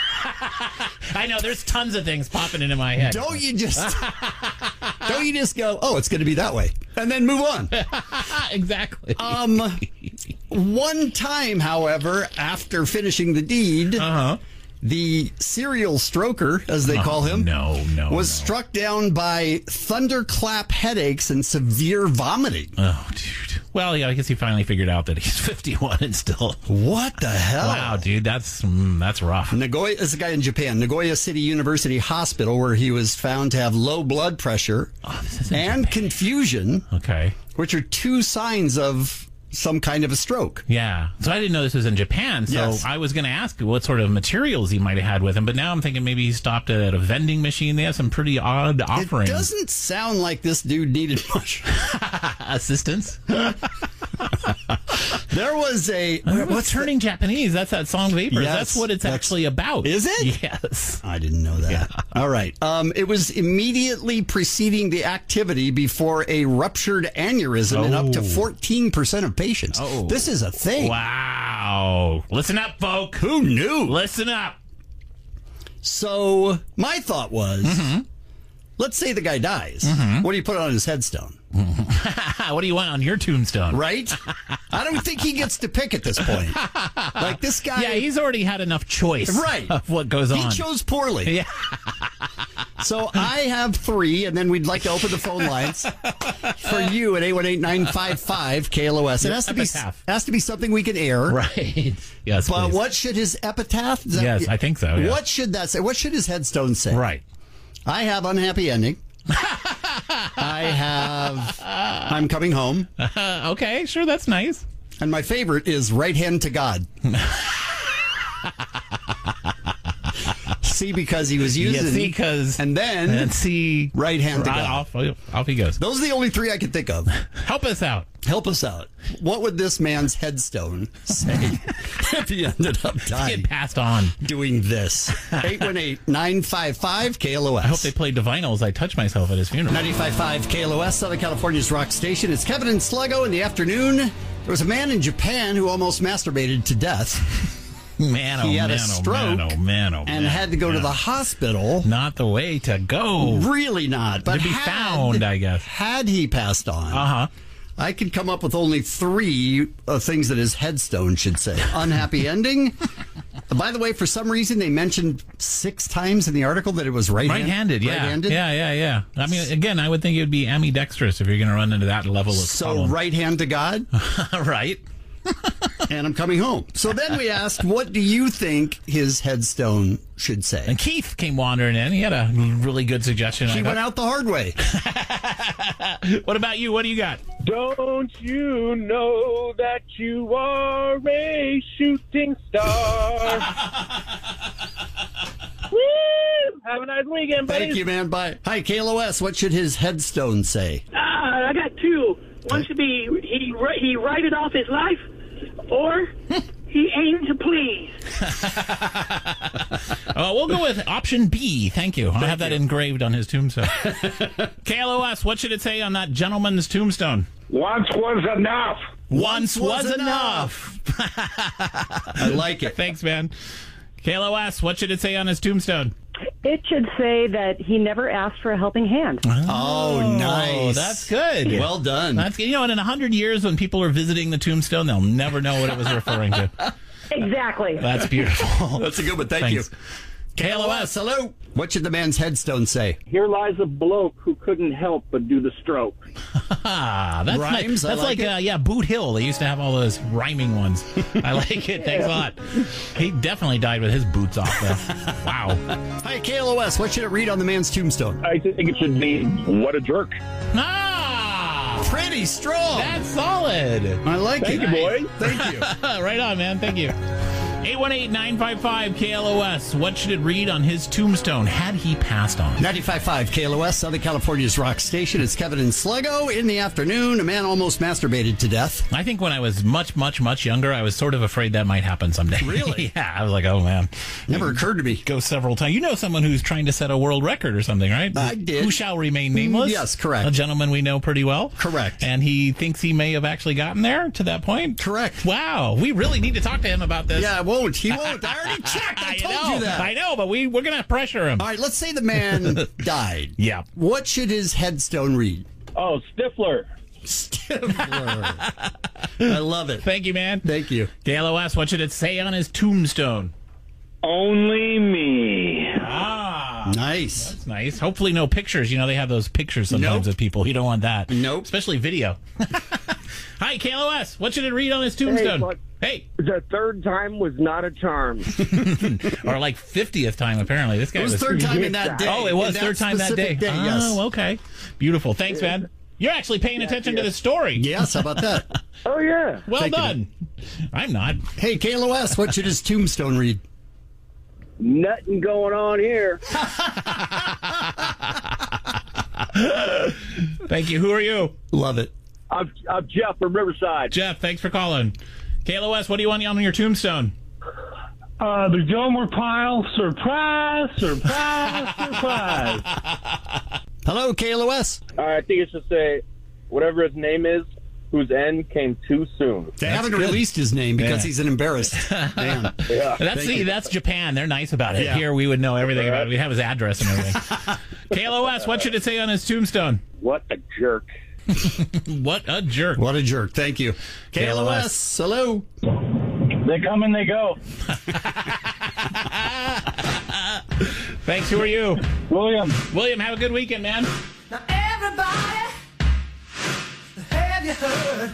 I know there's tons of things popping into my head. Don't you just don't you just go, oh, it's going to be that way, and then move on. exactly. Um, one time, however, after finishing the deed, Uh-huh. the serial stroker, as they call him, no, no, was no. struck down by thunderclap headaches and severe vomiting. Oh, dude. Well, yeah, I guess he finally figured out that he's fifty-one and still. What the hell? Wow, dude, that's mm, that's rough. Nagoya is a guy in Japan, Nagoya City University Hospital, where he was found to have low blood pressure Oh, this is in and Japan. confusion, Okay. which are two signs of some kind of a stroke. Yeah. So I didn't know this was in Japan. So Yes. I was going to ask what sort of materials he might have had with him. But now I'm thinking maybe he stopped at a vending machine. They have some pretty odd offerings. It doesn't sound like this dude needed much. Assistance. There was a what's turning Japanese? That's that song Vapors. Yes, that's what it's that's- actually about. Is it? Yes. I didn't know that. All right. Um, it was immediately preceding the activity before a ruptured aneurysm in up to Oh. fourteen percent of patients. Oh. This is a thing. Wow. Listen up, folk. Who knew? Listen up. So my thought was, Mm-hmm. let's say the guy dies. What do you put on his headstone? What do you want on your tombstone? Right? I don't think he gets to pick at this point. Like this guy. Yeah, he's already had enough choice Right. of what goes He on. chose poorly. Yeah. So I have three, and then we'd like to open the phone lines for you at eight one eight, nine five five, K L O S. It Your has to be epitaph. has to be something we can air. Right. Yes, But please. what should his epitaph? is that- Yes, I think so, yeah. What should that say? What should his headstone say? Right. I have unhappy ending. I have I'm coming home. Uh, okay, sure, that's nice. And my favorite is right hand to God. See, because he was using. Yeah, see, because and then and see, right hand to right God. off, off he goes. Those are the only three I can think of. Help us out. Help us out. What would this man's headstone say if he ended up dying? Get passed on. Doing this. eight one eight, nine five five, K L O S. I hope they played Divinyl as I touch myself at his funeral. ninety-five point five K L O S, Southern California's rock station. It's Kevin and Sluggo in the afternoon. There was a man in Japan who almost masturbated to death. Man, oh He had man, a oh stroke man, oh man, oh man. and had to go to yeah. the hospital. Not the way to go. Really not. But To be had, found, I guess. Had he passed on, Uh-huh. I could come up with only three uh, things that his headstone should say. Unhappy ending. By the way, for some reason, they mentioned six times in the article that it was right-handed. Right-handed, yeah. Right-handed. Yeah, yeah, yeah. I mean, again, I would think it would be ambidextrous if you're going to run into that level of So problem. right hand to God, right. and I'm coming home. So then we asked, what do you think his headstone should say? And Keith came wandering in. He had a really good suggestion. He I went out the hard way. thought. What about you? What do you got? Don't you know that you are a shooting star? Woo! Have a nice weekend, buddy. Thank you, man. Bye. Hi, K L O S. What should his headstone say? Uh, I got two. One should be he he righted off his life, or he aimed to please. Uh, we'll go with option B. Thank you. I'll have that engraved on his tombstone. K L O S, what should it say on that gentleman's tombstone? Once was enough. Once was, was enough. I like it. Thanks, man. K L O S, what should it say on his tombstone? It should say that he never asked for a helping hand. Oh, nice. That's good. Well done. That's good. You know, and in a hundred years, when people are visiting the tombstone, they'll never know what it was referring to. Exactly. That's beautiful. That's a good one. Thank Thanks. you. K L O S, hello. What should the man's headstone say? Here lies a bloke who couldn't help but do the stroke. Ah, that's Rhymes, nice. I That's like like, it. uh, yeah, Boot Hill. They used to have all those rhyming ones. I like it. Thanks a lot. He definitely died with his boots off, though. Wow. Hi, K L O S. What should it read on the man's tombstone? I think it should be, what a jerk. Ah, Pretty strong. that's solid. I like Thank it. you, boy. Thank you. Right on, man. Thank you. eight one eight, nine five five, K L O S. What should it read on his tombstone had he passed on? ninety-five point five K L O S, Southern California's rock station. It's Kevin and Sluggo. In the afternoon, a man almost masturbated to death. I think when I was much, much, much younger, I was sort of afraid that might happen someday. Really? Yeah. I was like, oh, man. Never occurred to me. Go several times. You know someone who's trying to set a world record or something, right? I did. Who shall remain nameless? Yes, correct. A gentleman we know pretty well. Correct. And he thinks he may have actually gotten there to that point. Correct. Wow. We really need to talk to him about this. Yeah, I won't. He won't. I already checked. I told know, you that. I know, but we, we're going to pressure him. All right, let's say the man died. Yeah. What should his headstone read? Oh, Stifler. Stifler. I love it. Thank you, man. Thank you. K L O S, what should it say on his tombstone? Only me. Ah. Nice. That's nice. Hopefully no pictures. You know, they have those pictures sometimes Nope. of people. You don't want that. Nope. Especially video. Hi, K L O S. What should it read on his tombstone? look. Hey. The third time was not a charm. Or like fiftieth time, apparently. This guy It was third time in that day. Oh, it was In that third time that day. specific day, Oh, yes. okay. Beautiful. Thanks, man. You're actually paying attention to the story. Yes, how about that? Oh, yeah. Well Thank you, done. I'm not. Hey, K L O S, what should his tombstone read? Nothing going on here. Thank you. Who are you? Love it. I'm, I'm Jeff from Riverside. Jeff, thanks for calling. K L O S, what do you want on your tombstone? Uh, the Gomer Pyle, surprise, surprise, surprise. Hello, K L O S. All right, I think it should say whatever his name is, whose end came too soon. They That's haven't good. released his name because Yeah. he's an embarrassed man. Yeah. That's Thank see, you. that's Japan. They're nice about it. Yeah. Here we would know everything about it. We have his address and everything. K L O S, what should it say on his tombstone? What a jerk. What a jerk. What a jerk. Thank you. K L O S, hello. They come and they go. Thanks. Who are you? William. William, have a good weekend, man. Now everybody, have you heard?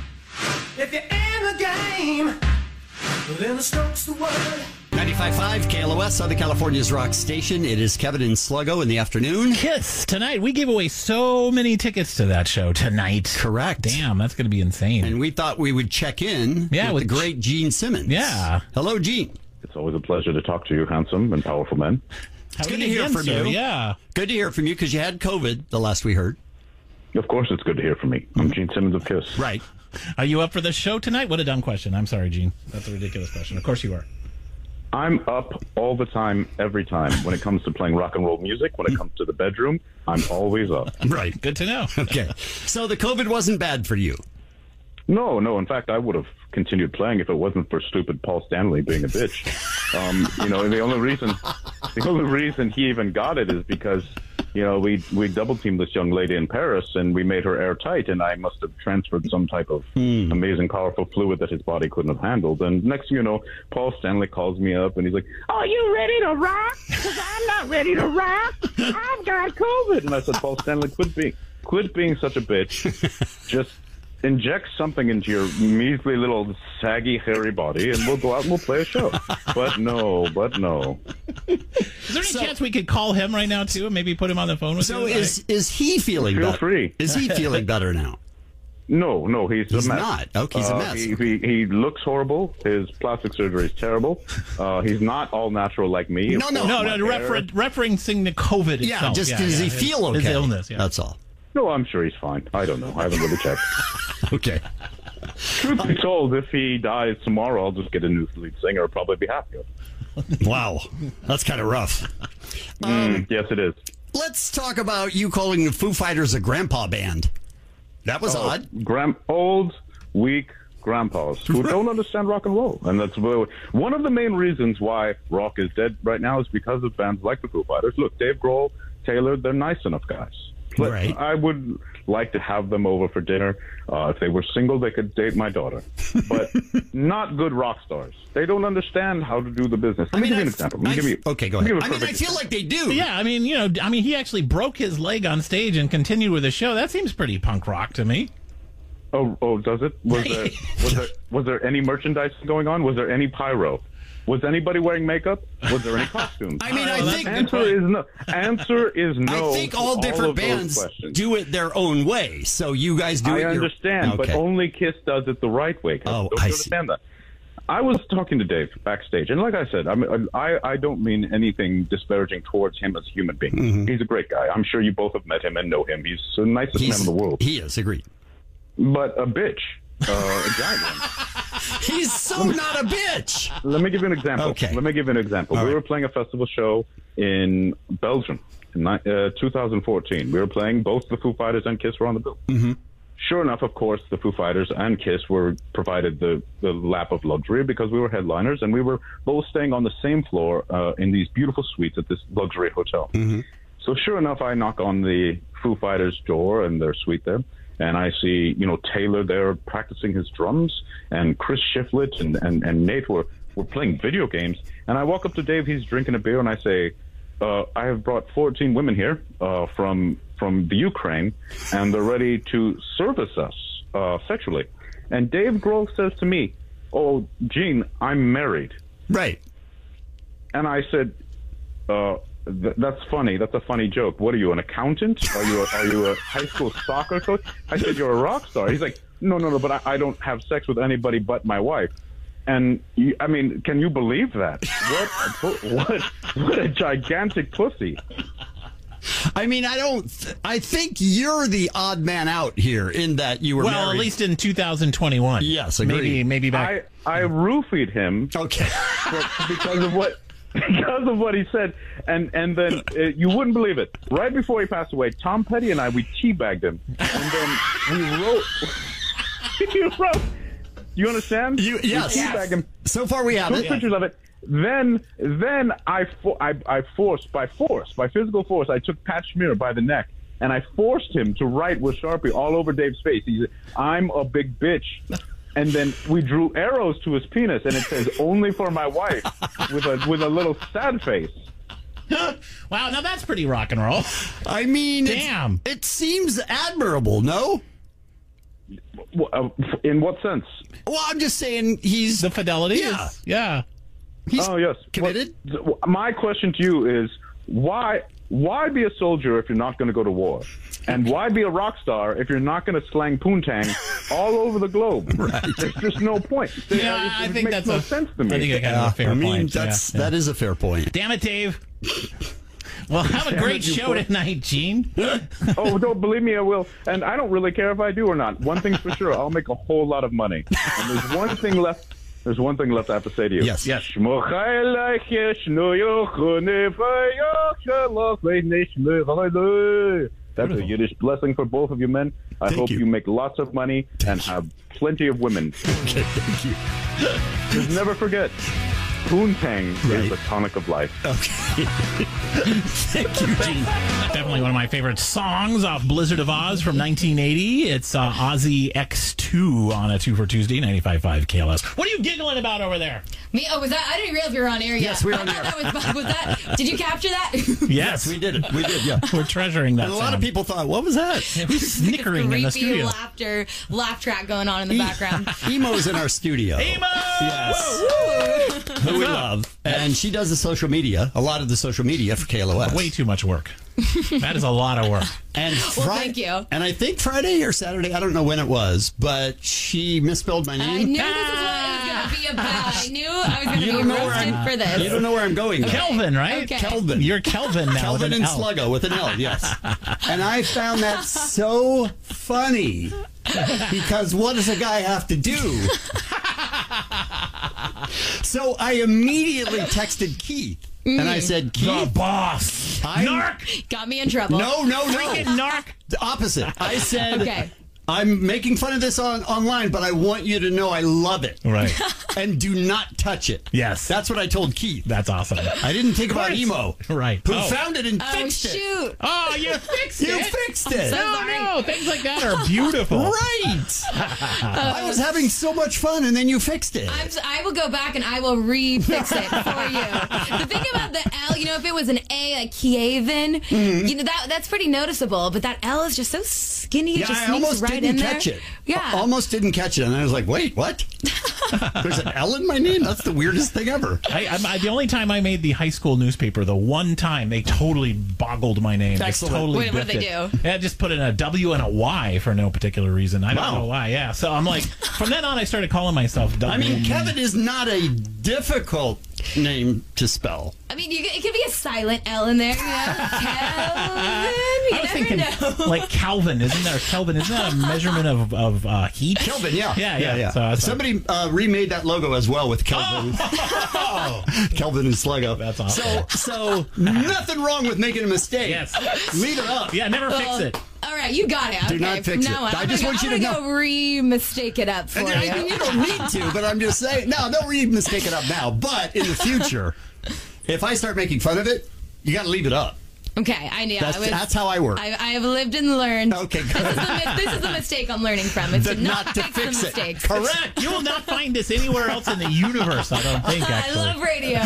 If you're in the game, well, then the stroke's the word. ninety-five point five K L O S, Southern California's rock station. It is Kevin and Sluggo in the afternoon. Kiss tonight. We gave away so many tickets to that show tonight. Correct. Damn, that's going to be insane. And we thought we would check in Yeah, with, with the great Gene Simmons. Yeah. Hello, Gene. It's always a pleasure to talk to you, handsome and powerful men. It's good to hear from you. Yeah. Good to hear from you because you had COVID the last we heard. Of course, it's good to hear from me. I'm Gene Simmons of Kiss. Right. Are you up for the show tonight? What a dumb question. I'm sorry, Gene. That's a ridiculous question. Of course you are. I'm up all the time, every time. When it comes to playing rock and roll music, when it comes to the bedroom, I'm always up. Right. Good to know. Okay. So the COVID wasn't bad for you. No, no. In fact, I would have continued playing if it wasn't for stupid Paul Stanley being a bitch. Um, you know, the only reason, the only reason he even got it is because, you know, we we double teamed this young lady in Paris and we made her airtight, and I must have transferred some type of Hmm. amazing, powerful fluid that his body couldn't have handled. And next thing you know, Paul Stanley calls me up and he's like, "Are you ready to rock? Because I'm not ready to rock. I've got COVID." And I said, "Paul Stanley, quit being quit being such a bitch. Just inject something into your measly little saggy hairy body and we'll go out and we'll play a show." But no, but no. Is there any So- chance we could call him right now, too, and maybe put him on the phone with So you? is is he feeling Feel better? free. Is he feeling better now? No, no, he's, He's a mess. not. Okay, he's a Uh, mess. He, he, he looks horrible. His plastic surgery is terrible. Uh, he's not all natural like me. No, no. No, My no, hair- refer- referencing the COVID Yeah, itself. just does he his- feel okay? His illness, yeah. That's all. No, I'm sure he's fine. I don't know. I haven't really checked. Okay. Truth be told, if he dies tomorrow, I'll just get a new lead singer. I'll probably be happier. Wow. That's kind of rough. Mm, yes, it is. Let's talk about you calling the Foo Fighters a grandpa band. That was Oh, odd. Gram- old, weak grandpas who don't understand rock and roll. And that's really- one of the main reasons why rock is dead right now is because of bands like the Foo Fighters. Look, Dave Grohl, Taylor, they're nice enough guys. But Right. I would like to have them over for dinner. Uh, if they were single, they could date my daughter. But not good rock stars. They don't understand how to do the business. Let me give you an example. Let me I- give you, okay, go let me ahead. give you a I mean, I perfect feel like they do. Yeah, I mean, you know, I mean, he actually broke his leg on stage and continued with the show. That seems pretty punk rock to me. Oh, oh, does it? Was there was there was there any merchandise going on? Was there any pyro? Was anybody wearing makeup? Was there any costumes? I mean, I think answer is no. Answer is no. I think to all different of those bands questions. do it their own way. So you guys do I it. your- understand, but Okay. only Kiss does it the right way. Oh, don't I you see. understand that? I was talking to Dave backstage, and like I said, I mean, I, I don't mean anything disparaging towards him as a human being. Mm-hmm. He's a great guy. I'm sure you both have met him and know him. He's the nicest He's- man in the world. He is, agreed. But a bitch, uh, a giant one. He's so not a bitch. Let me give you an example. Okay. Let me give you an example. All we right. were playing a festival show in Belgium in ni- uh, two thousand fourteen. We were playing both the Foo Fighters and Kiss were on the bill. Mm-hmm. Sure enough, of course, the Foo Fighters and Kiss were provided the, the lap of luxury because we were headliners and we were both staying on the same floor uh, in these beautiful suites at this luxury hotel. Mm-hmm. So sure enough, I knock on the Foo Fighters door in their suite there, and I see, you know, Taylor there practicing his drums, and Chris Shiflett and, and, and Nate were, were playing video games. And I walk up to Dave, he's drinking a beer, and I say, uh, I have brought fourteen women here uh, from from the Ukraine, and they're ready to service us uh, sexually. And Dave Grohl says to me, "Oh, Gene, I'm married." Right. And I said, uh, th- that's funny. That's a funny joke. What are you, an accountant? Are you a, are you a high school soccer coach? I said, you're a rock star. He's like, no, no, no, but I, I don't have sex with anybody but my wife. And you, I mean, can you believe that? What, a, pu- what, what a gigantic pussy. I mean, I don't. Th- I think you're the odd man out here in that you were well, married. at least in two thousand twenty-one. Yes, agreed. maybe maybe back. I, I roofied him. Okay. for- because of what because of what he said, and and then uh, you wouldn't believe it. Right before he passed away, Tom Petty and I we teabagged him, and then we wrote. we wrote. You understand? You, yes. We teabagged him. So far, we have Took it. pictures of it. Then, then I, fo- I, I forced by force, by physical force. I took Pat Schmier by the neck, and I forced him to write with Sharpie all over Dave's face. He said, "I'm a big bitch." And then we drew arrows to his penis, and it says "only for my wife" with a with a little sad face. Wow, now that's pretty rock and roll. I mean, damn, it seems admirable. No. In what sense? Well, I'm just saying he's the fidelity. Yeah, is, yeah. He's oh yes, committed. What, my question to you is why why be a soldier if you're not going to go to war, and why be a rock star if you're not going to slang poontang all over the globe? Right. There's just no point. Yeah, it, I it think makes that's no a, sense to me. I think I got a fair I mean, point. that's yeah, yeah. that is a fair point. Damn it, Dave. Well, have a Damn great it, you show poor- tonight, Gene. Oh, don't believe me, I will. And I don't really care if I do or not. One thing's for sure, I'll make a whole lot of money. And there's one thing left. There's one thing left I have to say to you. Yes. Yes. That's a Yiddish blessing for both of you men. I Thank hope you. you. make lots of money and have plenty of women. Okay, thank you. Just never forget, poontang Right. is the tonic of life. Okay. Thank you, Gene. Definitely one of my favorite songs off Blizzard of Oz from nineteen eighty. It's uh, Ozzy X two on a two for Tuesday, ninety-five point five K L S. What are you giggling about over there? Me? Oh, was that? I didn't realize we were on air yet. Yes, we were on I thought air. That was, was that? Did you capture that? Yes, we did it. We did. Yeah. We're treasuring that. And a lot sound. of people thought, "What was that?" Who's snickering in the Creepy studio? laughter, laugh track going on in the background. Emo's in our studio. Emo! Yes. Who we love. And she does the social media, a lot of the social media for K L O S. Way too much work. That is a lot of work. And Well, Fri- thank you. And I think Friday or Saturday, I don't know when it was, but she misspelled my I name. knew this is what it was going to be about. I knew I was going to You be don't know where roasted I'm- for this. You don't know where I'm going. yet. Kelvin, right? Okay. Kelvin. You're Kelvin now. Kelvin with an and L. Sluggo with an L, yes. And I found that so funny because what does a guy have to do? So I immediately texted Keith and I said, The Keith, boss. I'm- Narc. Got me in trouble. no, no, no. Freaking narc. The opposite. I said, Okay. I'm making fun of this on online, but I want you to know I love it. Right. And do not touch it. Yes. That's what I told Keith. That's awesome. I didn't think about course. emo. Right. Who Oh. found it and Oh, fixed it. shoot. Oh, you fixed You it. fixed it. so No, sorry. no. Things like that are beautiful. Right. I was having so much fun, and then you fixed it. I'm, s- I will go back and I will re-fix it for you. The thing about the L, you know, if it was an A, like Kievan, Mm-hmm. you know that that's pretty noticeable. But that L is just so skinny. It Yeah, just I sneaks almost right didn't in catch there. it. Yeah. I almost didn't catch it, and I was like, "Wait, what? There's an L in my name? That's the weirdest thing ever." I, I, I, the only time I made the high school newspaper, the one time they totally boggled my name. Just Excellent. totally Wait, what did biffed they it. do? Yeah, just put in a W and a Y for no particular reason. I don't Wow. know why. Yeah, so I'm like, from then on, I started calling myself W. I mean, Kevin is not a difficult name to spell. I mean, you, it could be a silent L in there. You know? Kelvin. You I was never thinking, know. like Calvin, isn't that Kelvin? Isn't that a measurement of of uh, heat? Kelvin, yeah, yeah, yeah. So I was like, Somebody uh, remade that logo as well with Kelvin, Kelvin and Sluggo. That's awesome. So, so nothing wrong with making a mistake. Yes. Leave it up. yeah, never Well, fix it. All right, you got it. Do okay, not from fix it. now on, I I'm just gonna, want I'm you to gonna go re-mistake it up for And you. I mean, you don't need to, but I'm just saying. No, don't re mistake it up now. But in the future, if I start making fun of it, you got to leave it up. Okay, I knew. That's, I was, that's how I work. I, I have lived and learned. Okay, This good. is, the, mis- this is the mistake I'm learning from. It's The to not, not to fix, fix the it. mistakes. Correct. You will not find this anywhere else in the universe, I don't think, I actually. love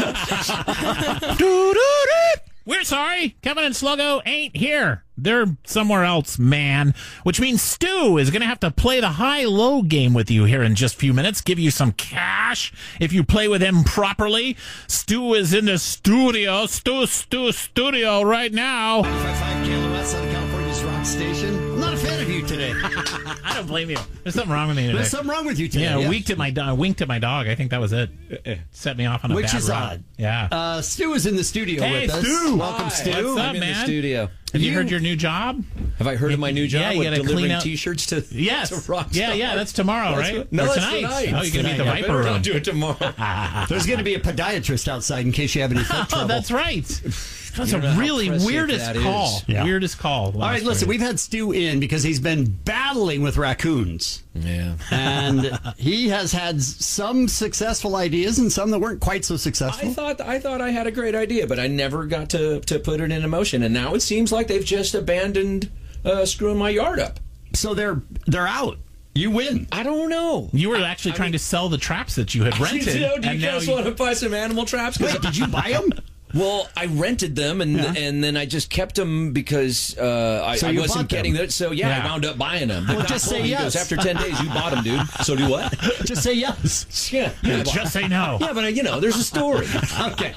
radio. Doo-doo-doo. We're sorry. Kevin and Sluggo ain't here. They're somewhere else, man. Which means Stu is going to have to play the high-low game with you here in just a few minutes. Give you some cash if you play with him properly. Stu is in the studio. Stu, Stu, studio right now. five five K L O S, Southern California's rock station. I'm not a fan of you today. I don't blame you. There's something wrong with me today. There's something wrong with you today. Yeah, yeah. winked at my dog. Winked at my dog. I think that was it. It set me off on a Which bad is route. odd. Yeah. Uh, Stu is in the studio Hey, with us. Stu. Welcome, Hi. Stu. What's up, I'm in man? the studio. Have you, You- heard your new job? Have I heard of my new job? Yeah, you with gotta delivering clean up- T-shirts to Yes. to rock yeah, yeah. stars? That's tomorrow, That's right? what- no, Or that's tonight. tonight. Oh, you're gonna be at the I Viper better Room. not do it tomorrow. There's going to be a podiatrist outside in case you have any foot Oh, trouble. that's right. That's You a know how really prescient weirdest that call. is. Yeah. Weirdest call. All right, listen, we've had Stu in because he's been battling with raccoons. Yeah. And he has had some successful ideas and some that weren't quite so I successful. thought I thought I had a great idea, but I never got to, to put it into motion. And now it seems like they've just abandoned uh, screwing my yard up. So they're they're out. You win. I don't know. You were actually trying to sell the traps that you had rented. You know, do you and now guys you- want to buy some animal traps? 'Cause Wait, did you buy them? Well, I rented them, and Yeah. and then I just kept them because uh, I, So I you wasn't bought them. getting it. So yeah, Yeah. I wound up buying them. Well, just say He yes. goes, after ten days, you bought them, dude. So do what? Just say yes. Yeah, yeah. Just say no. Yeah, but uh, you know, there's a story. Okay.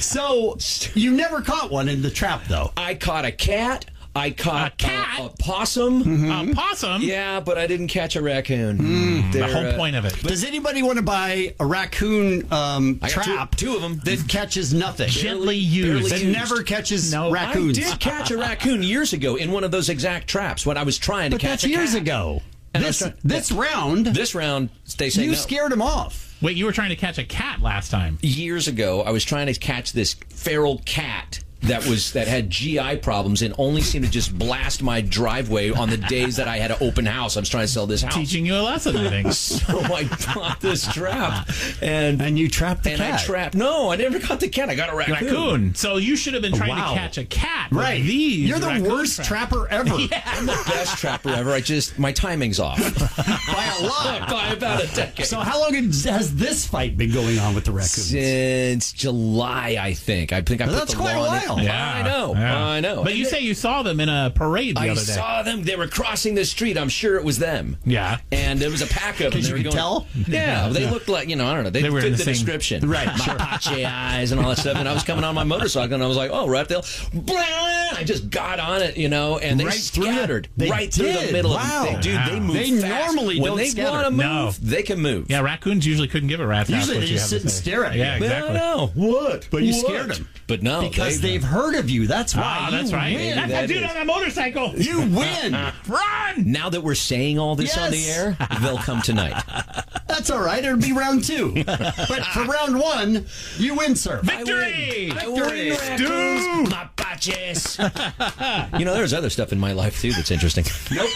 So you never caught one in the trap, though. I caught a cat. I caught A cat? a, a possum. A possum? Yeah, but I didn't catch a raccoon. The They're, whole uh, point of it. Does anybody want to buy a raccoon um, I got trap two, two of them. that catches nothing? Gently barely used. That used. never catches No, I raccoons. did catch a raccoon years ago in one of those exact traps when I was trying to But catch that's a years cat. ago. And I was This trying- this round, This round, they say you no. scared him off. Wait, you were trying to catch a cat last time. Years ago, I was trying to catch this feral cat that was that had G I problems and only seemed to just blast my driveway on the days that I had an open house. I was trying to sell this house. Teaching you a lesson, I think. So I bought this trap, and And you trapped the and cat. I trapped. No, I never caught the cat. I got a raccoon. Raccoon. So you should have been trying Wow. to catch a cat. with Right. These You're the raccoon worst traps. trapper ever. I'm the best trapper ever. I just my timing's off By a lot. by about a decade. So how long has this fight been going on with the raccoons? Since July, I think. I think I Well, put that's the quite a lawn in- while. Yeah. I know. Yeah. I know. But you And say you saw them in a parade the I other day. saw them. They were crossing the street. I'm sure it was them. Yeah. And there was a pack of them. 'Cause They you were could going, tell? Yeah, they looked like, you know, I don't know. They, They were fit in the, the same- description. Right, Mapache eyes and all that stuff. And I was coming on my motorcycle and I was like, oh, right there. Blah! I just got on it, you know, and they Right through scattered the- they right through the did. middle Wow. of them. They, dude, they Wow. move They fast. normally when don't they scatter. want to move, No. they can move. Yeah, raccoons usually couldn't give a rat's ass Usually what they you just have sit to and say. stare at you. Yeah, Yeah, exactly. I know. What? But you What? scared them. But no. Because they, they've heard of you. That's why. Ah, that's you right. win. That's That that dude is. on that motorcycle. You win. Run! Now that we're saying all this on the Yes. air, they'll come tonight. That's all right. It'll be round two. But for round one, you win, sir. Victory! I win, raccoons, mapaches. You know, there's other stuff in my life, too, that's interesting. Nope.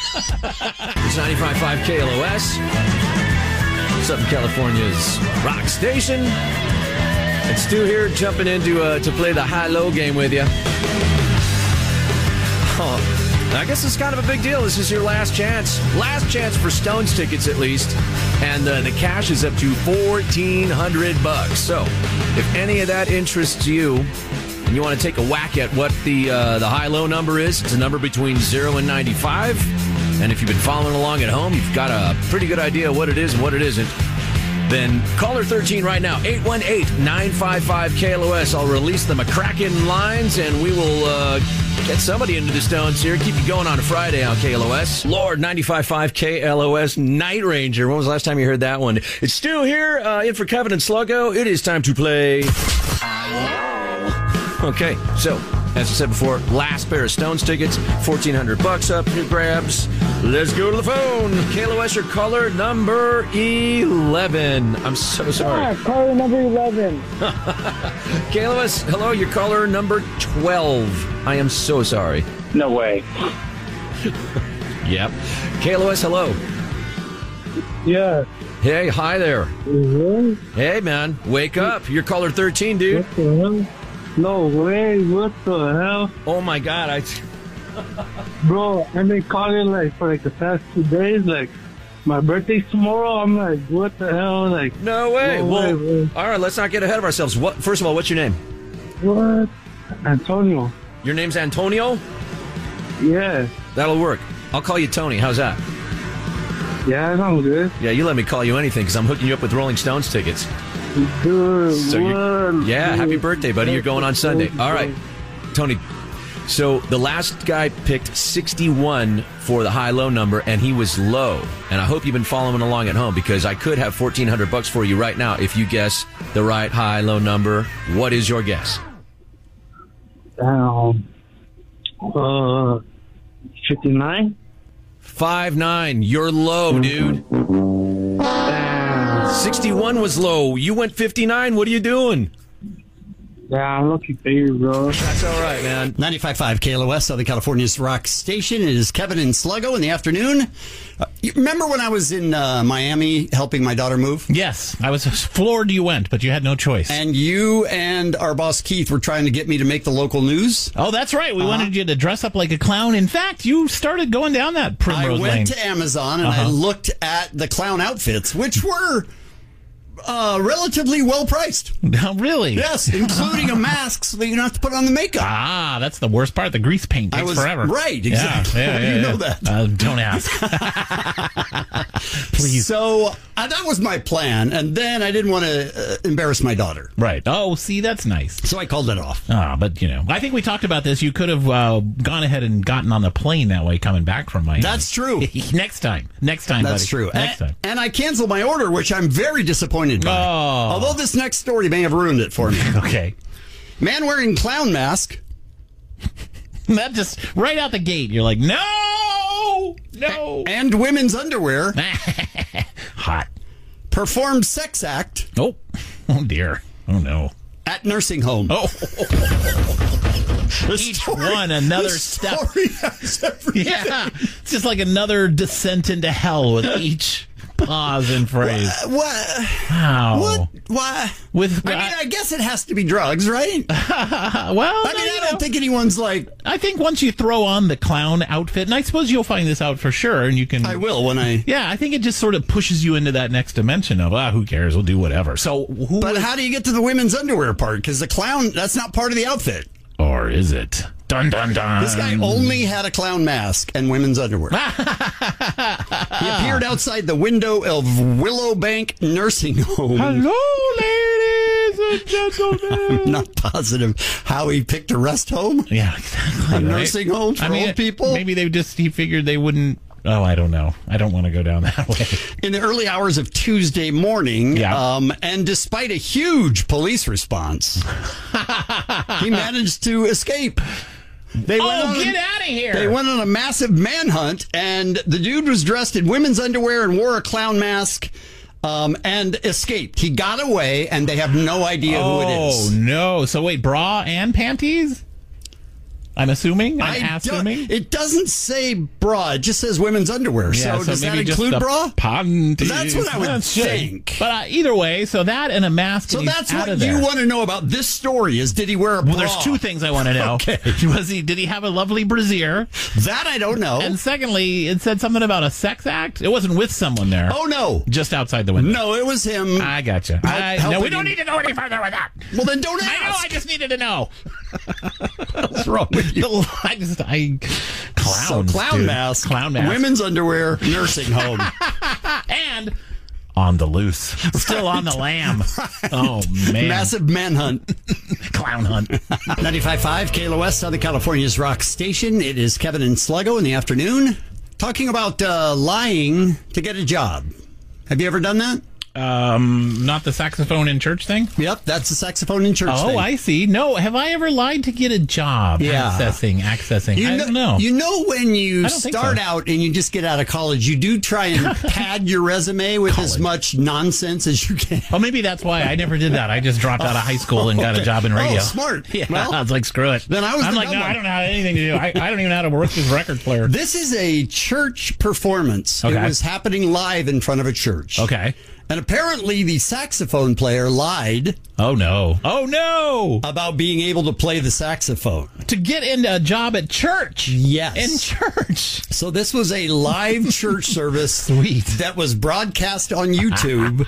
It's ninety-five point five K L O S, Southern California's rock station. It's Stu here, jumping in to, uh, to play the high-low game with you. Oh, I guess it's kind of a big deal. This is your last chance. Last chance for Stones tickets, at least. And uh, the cash is up to fourteen hundred bucks. So, if any of that interests you, and you want to take a whack at what the uh, the high-low number is, it's a number between zero and ninety-five. And if you've been following along at home, you've got a pretty good idea what it is and what it isn't. Then caller thirteen right now, eight one eight, nine five five, K L O S. I'll release the McCracken lines, and we will uh, get somebody into the Stones here. Keep you going on a Friday on K L O S. Lord, ninety-five point five K L O S, Night Ranger. When was the last time you heard that one? It's Stu here, uh, in for Kevin and Sluggo. It is time to play... Okay, so, as I said before, last pair of Stones tickets, fourteen hundred bucks up for grabs. Let's go to the phone. K L O S, your caller number eleven. I'm so sorry. Yeah, caller number eleven. K L O S, hello, your caller number twelve. I am so sorry. No way. Yep. K L O S, hello. Yeah. Hey, hi there. Mm-hmm. Hey, man, wake up. You're caller thirteen, dude. What the hell? No way. What the hell? Oh, my God. I. Bro, I've been calling like for like the past two days. Like, my birthday's tomorrow. I'm like, what the hell? Like, No way. No well, way, bro. all right, let's not get ahead of ourselves. What? First of all, what's your name? What? Antonio. Your name's Antonio? Yeah. That'll work. I'll call you Tony. How's that? Yeah, I'm good. Yeah, you let me call you anything because I'm hooking you up with Rolling Stones tickets. Good. So you- what? Yeah, happy Good. birthday, buddy. You're going on Sunday. All right, Tony. So the last guy picked sixty-one for the high-low number, and he was low. And I hope you've been following along at home, because I could have fourteen hundred bucks for you right now if you guess the right high-low number. What is your guess? Um, uh, fifty-nine? five nine. You're low, dude. sixty-one was low. You went fifty-nine. What are you doing? Yeah, I'm lucky for you, bro. That's all right, man. ninety-five point five K L O S, Southern California's rock station. It is Kevin and Sluggo in the afternoon. Uh, you remember when I was in uh, Miami helping my daughter move? Yes, I was floored you went, but you had no choice. And you and our boss Keith were trying to get me to make the local news. Oh, that's right. We Uh-huh. wanted you to dress up like a clown. In fact, you started going down that I primrose went lane. to Amazon and I Uh-huh. looked at the clown outfits, which were uh, relatively well priced. Oh, really? Yes, including a mask so that you don't have to put on the makeup. Ah, that's the worst part. The grease paint takes I was forever. right, exactly. Yeah, yeah, How do yeah, you know yeah. that? Uh, don't ask. Please. So uh, that was my plan, and then I didn't want to uh, embarrass my daughter. Right. Oh, see, that's nice. So I called it off. Ah, but, you know, I think we talked about this. You could have uh, gone ahead and gotten on the plane that way coming back from Miami. That's true. Next time. Next time, That's buddy. true. Next and, time. and I canceled my order, which I'm very disappointed by. Oh. Although this next story may have ruined it for me. Okay. Man wearing clown mask. That just, right out the gate, you're like, no! No! And women's underwear. Hot. Performed sex act. Oh. Oh, dear. Oh, no. At nursing home. Oh. The Each story- one another the step. story has everything. Yeah. It's just like another descent into hell with each pause and phrase. What? Wow. What? Why? With, I mean, I guess it has to be drugs, right? well, I no, mean, you I don't know. think anyone's like. I think once you throw on the clown outfit, and I suppose you'll find this out for sure, and you can. I will when I. Yeah, I think it just sort of pushes you into that next dimension of, ah, who cares? We'll do whatever. So, who? But was- how do you get to the women's underwear part? Because the clown, that's not part of the outfit. Or is it? Dun dun dun. This guy only had a clown mask and women's underwear. He appeared outside the window of Willowbank Nursing Home. Hello, ladies and gentlemen. I'm not positive how he picked a rest home. Yeah, exactly. A right? nursing home for I mean, old people. Maybe they just he figured they wouldn't. Oh, I don't know. I don't want to go down that way. In the early hours of Tuesday morning, Yeah. um, and despite a huge police response, he managed to escape. They Oh, on get a- out of here. They went on a massive manhunt, and the dude was dressed in women's underwear and wore a clown mask. Um, and escaped. He got away, and they have no idea oh, who it is. no. So wait, bra and panties? I'm assuming? I'm I don't- assuming? it doesn't say bra. It just says women's underwear. Yeah, so, does that maybe just include the bra? Panties. That's what I would That should. think. But uh, either way, so that and a mask. So and he's that's out what of you there. want to know about this story is did he wear a bra? Well, there's two things I want to know. Okay. Was he? Did he have a lovely brassiere? That I don't know. And secondly, it said something about a sex act. It wasn't with someone there. Oh, no. Just outside the window. No, it was him. I gotcha. Help- I, no, helping we don't him. need to go any further with that. Well, then don't I know. ask. I just needed to know. What's wrong with you? I just I So clowns. clown dude. mask, Clown mask. women's underwear, nursing home. And on the loose, still on the lam. Oh man, Massive manhunt. clown hunt. ninety-five point five K L O S, Southern California's rock station. It is Kevin and Sluggo in the afternoon talking about uh, lying to get a job. Have you ever done that? Um, not the saxophone in church thing. Yep, that's the saxophone in church Oh, thing. I see. No, have I ever lied to get a job? Yeah. Accessing, accessing. You I know, don't know. You know when you I don't think start so. out and you just get out of college, you do try and pad your resume with as College. much nonsense as you can. Well, maybe that's why I never did that. I just dropped out of high school and got a Okay. job in radio. Oh, smart. Yeah, Well, I was like, screw it. then I was I'm the like, dumb no, one. I don't know how anything to do. I, I don't even know how to work this record player. This is a church performance. Okay. It was happening live in front of a church. Okay. And apparently the saxophone player lied Oh no. Oh no. about being able to play the saxophone. To get into a job at church. Yes. In church. So this was a live church service Sweet. that was broadcast on YouTube.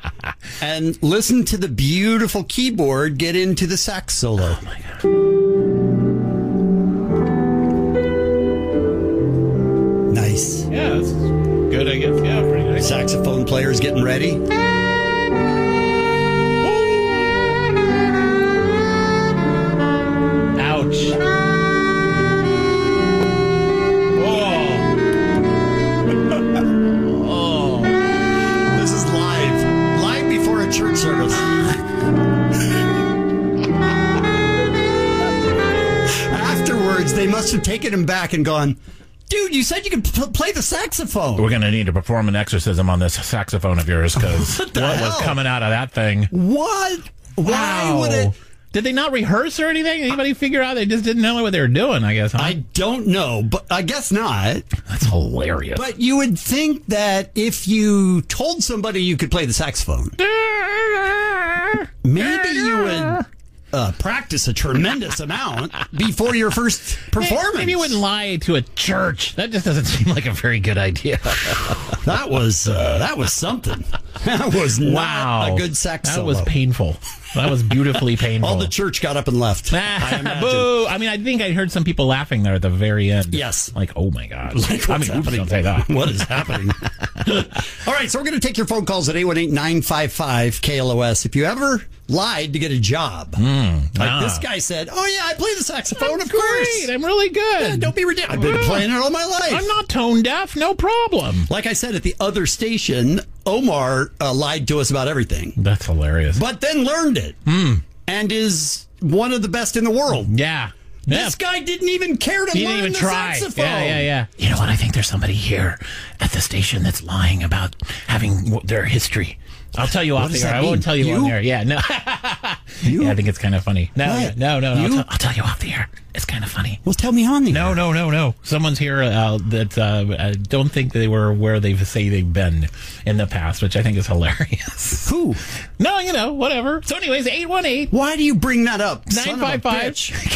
And listen to the beautiful keyboard get into the sax solo. Oh my God. Nice. Yeah, that's good, I guess. Yeah, pretty nice. Saxophone player's getting ready. Ouch. must have taken him back and gone, dude, you said you could p- play the saxophone. We're going to need to perform an exorcism on this saxophone of yours because what, what was coming out of that thing? What? Why Wow. would it? Did they not rehearse or anything? Anybody figure out they just didn't know what they were doing, I guess, huh? I don't know, but I guess not. That's hilarious. But you would think that if you told somebody you could play the saxophone, maybe you would uh, practice a tremendous amount before your first performance. Maybe you wouldn't lie to a church. That just doesn't seem like a very good idea. That was uh, that was something. That was not Wow. a good sax That solo. was painful. That was beautifully painful. All the church got up and left. I imagine. Boo! I mean, I think I heard some people laughing there at the very end. Yes. Like, oh my God. Like, I what's mean, oops, happening? don't say that. What is happening? All right, so we're going to take your phone calls at eight one eight, nine five five, K L O S. If you ever lied to get a job, Mm, like ah. this guy said, oh, yeah, I play the saxophone, I'm of course. great. I'm really good. Yeah, don't be ridiculous. I've been playing it all my life. I'm not tone deaf. No problem. Like I said, at the other station, Omar uh, lied to us about everything, That's hilarious. but then learned it Mm. and is one of the best in the world. Yeah. Yeah. This guy didn't even care to He learn didn't even the try. saxophone. Yeah, yeah, yeah. You know what? I think there's somebody here at the station that's lying about having w- their history. I'll tell you What off does the air. that I won't mean? tell you, You? on there. Yeah, no. Yeah, I think it's kind of funny. No, What? yeah, no, no, no. I'll, You? tell, I'll tell you off the air. It's kind of funny. Well, tell me on the No, no, no, no. Someone's here uh, that uh, I don't think they were where they say they've been in the past, which I think is hilarious. Who? No, you know, whatever. So, anyways, eight one eight. Why do you bring that up? nine five five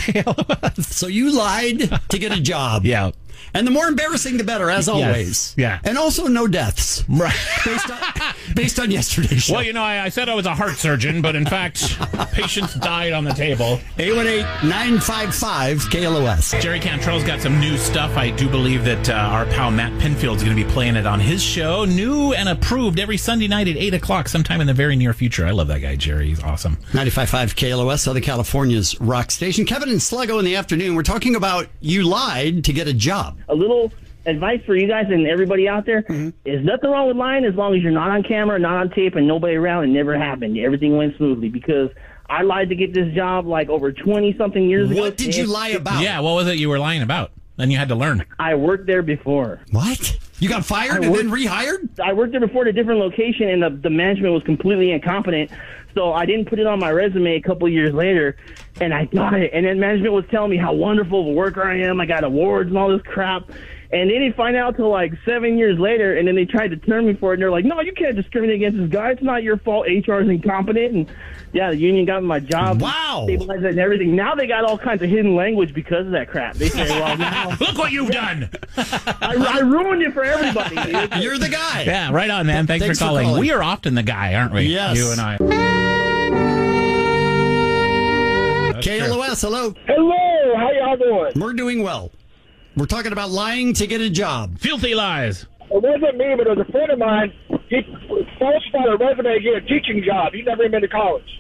So you lied to get a job. Yeah. And the more embarrassing, the better, as always. Yeah. And also no deaths. Right. Based on, based on yesterday's show. Well, you know, I, I said I was a heart surgeon, but in fact, patients died on the table. eight one eight, nine five five, K L O S. Jerry Cantrell's got some new stuff. I do believe that uh, our pal Matt Pinfield's going to be playing it on his show. New and approved every Sunday night at eight o'clock sometime in the very near future. I love that guy, Jerry. He's awesome. ninety-five point five K L O S, Southern California's rock station. Kevin and Sluggo in the afternoon. We're talking about you lied to get a job. A little advice for you guys and everybody out there Mm-hmm. is nothing wrong with lying as long as you're not on camera, not on tape, and nobody around. It never happened. Everything went smoothly because I lied to get this job like over twenty-something years ago. What did you lie about? Yeah, what was it you were lying about? And you had to learn. I worked there before. What? You got fired I and worked- then rehired? I worked there before at a different location, and the, the management was completely incompetent. So I didn't put it on my resume a couple years later, and I got it. And then management was telling me how wonderful of a worker I am. I got awards and all this crap. And they didn't find out till like seven years later, and then they tried to turn me for it. And they're like, "No, you can't discriminate against this guy. It's not your fault. H R is incompetent." And yeah, the union got me my job. Wow. Stabilized it and everything. Now they got all kinds of hidden language because of that crap. They say, "Well, now Look what you've done." I, I ruined it for everybody." dude. You're the guy. Yeah, right on, man. Thanks, Thanks for, for calling. calling. We are often the guy, aren't we? Yes. You and I. K L O S, hello. Hello, how y'all doing? We're doing well. We're talking about lying to get a job. Filthy lies. It wasn't me, but it was a friend of mine. He falsified a resume to get a teaching job. He never even been to college.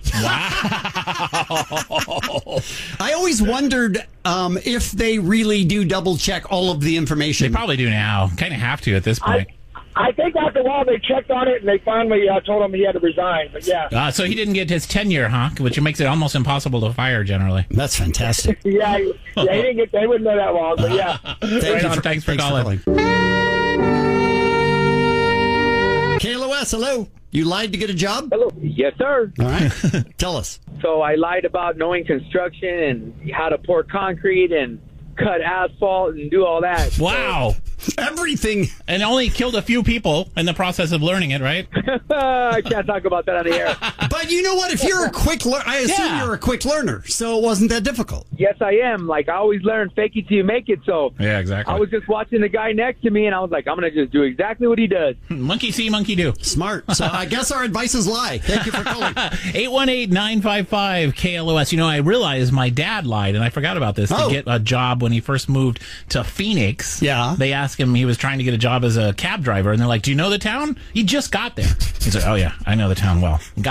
I always wondered um, if they really do double check all of the information. They probably do now. Kind of have to at this point. I think after a while they checked on it and they finally uh, told him he had to resign. But yeah, Uh, so he didn't get his tenure, huh? Which makes it almost impossible to fire generally. That's fantastic. yeah, he, yeah, he didn't get. They wouldn't know that long. But yeah, Thank Right you on. Thanks for calling. K L O S, hello. You lied to get a job? Hello. Yes, sir. All right. Tell us. So I lied about knowing construction and how to pour concrete and cut asphalt and do all that. Wow. Everything. And only killed a few people in the process of learning it, right? I can't talk about that on the air. But you know what? If you're a quick learner, I assume Yeah. you're a quick learner, so it wasn't that difficult. Yes, I am. Like, I always learn fake it till you make it. So Yeah, exactly. I was just watching the guy next to me, and I was like, I'm going to just do exactly what he does. Monkey see, monkey do. Smart. So I guess our advice is lie. Thank you for calling. eight one eight, nine five five, K L O S. You know, I realized my dad lied, and I forgot about this, Oh. to get a job when he first moved to Phoenix. Yeah. They asked him, he was trying to get a job as a cab driver, and they're like, do you know the town? He just got there. He's like, oh, yeah, I know the town well. Got the job.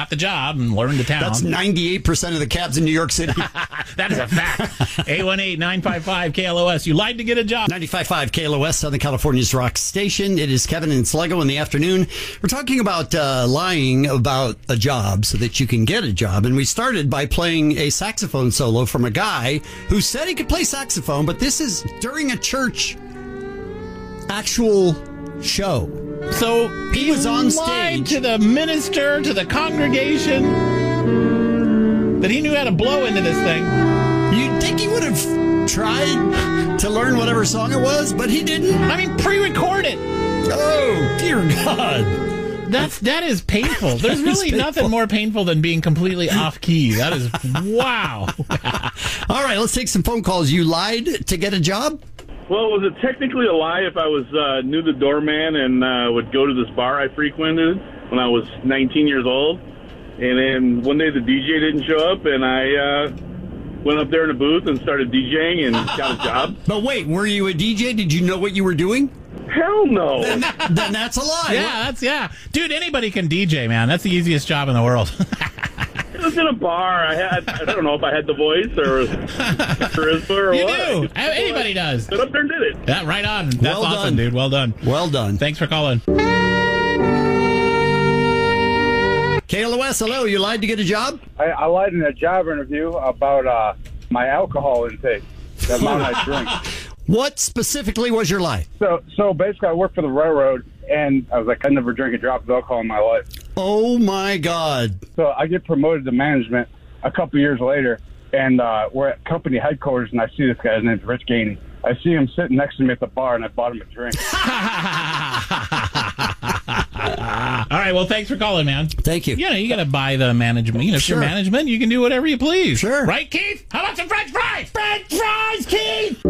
job and learn the town. That's ninety-eight percent of the cabs in New York City. That is a fact. eight one eight, nine five five, K L O S. You lied to get a job. ninety-five point five K L O S, Southern California's rock station. It is Kevin and Sluggo in the afternoon. We're talking about uh, lying about a job so that you can get a job. And we started by playing a saxophone solo from a guy who said he could play saxophone, but this is during a church actual show. So he was on lied stage to the minister, to the congregation, that he knew how to blow into this thing. You'd think he would have tried to learn whatever song it was, but he didn't. I mean, pre-record it. Oh, dear God. That's, that is painful. There's really painful. nothing more painful than being completely off key. That is, wow. All right, let's take some phone calls. You lied to get a job? Well, was it technically a lie if I was uh, knew the doorman and uh, would go to this bar I frequented when I was nineteen years old? And then one day the D J didn't show up, and I uh, went up there in a booth and started DJing and got a job. But wait, were you a D J? Did you know what you were doing? Hell no. Then, that, then that's a lie. Yeah, that's, yeah. Dude, anybody can D J, man. That's the easiest job in the world. It was in a bar. I had, I don't know if I had the voice or charisma or You what. do. Anybody does. Got up there and did it. Yeah, right on. That's Well awesome, done. dude. Well done. Well done. Thanks for calling. K L O S, hello. You lied to get a job? I, I lied in a job interview about uh, my alcohol intake, the amount I drink. What specifically was your lie? So, so basically, I worked for the railroad, and I was like, I never drank a drop of alcohol in my life. Oh my God! So I get promoted to management a couple years later, and uh, we're at company headquarters, and I see this guy. His name's Rich Gainey. I see him sitting next to me at the bar, and I bought him a drink. All right, well, thanks for calling, man. Thank you. You know, you got to buy the management. You know, if Sure. you're management, you can do whatever you please. Sure. Right, Keith? How about some French fries? French fries, Keith!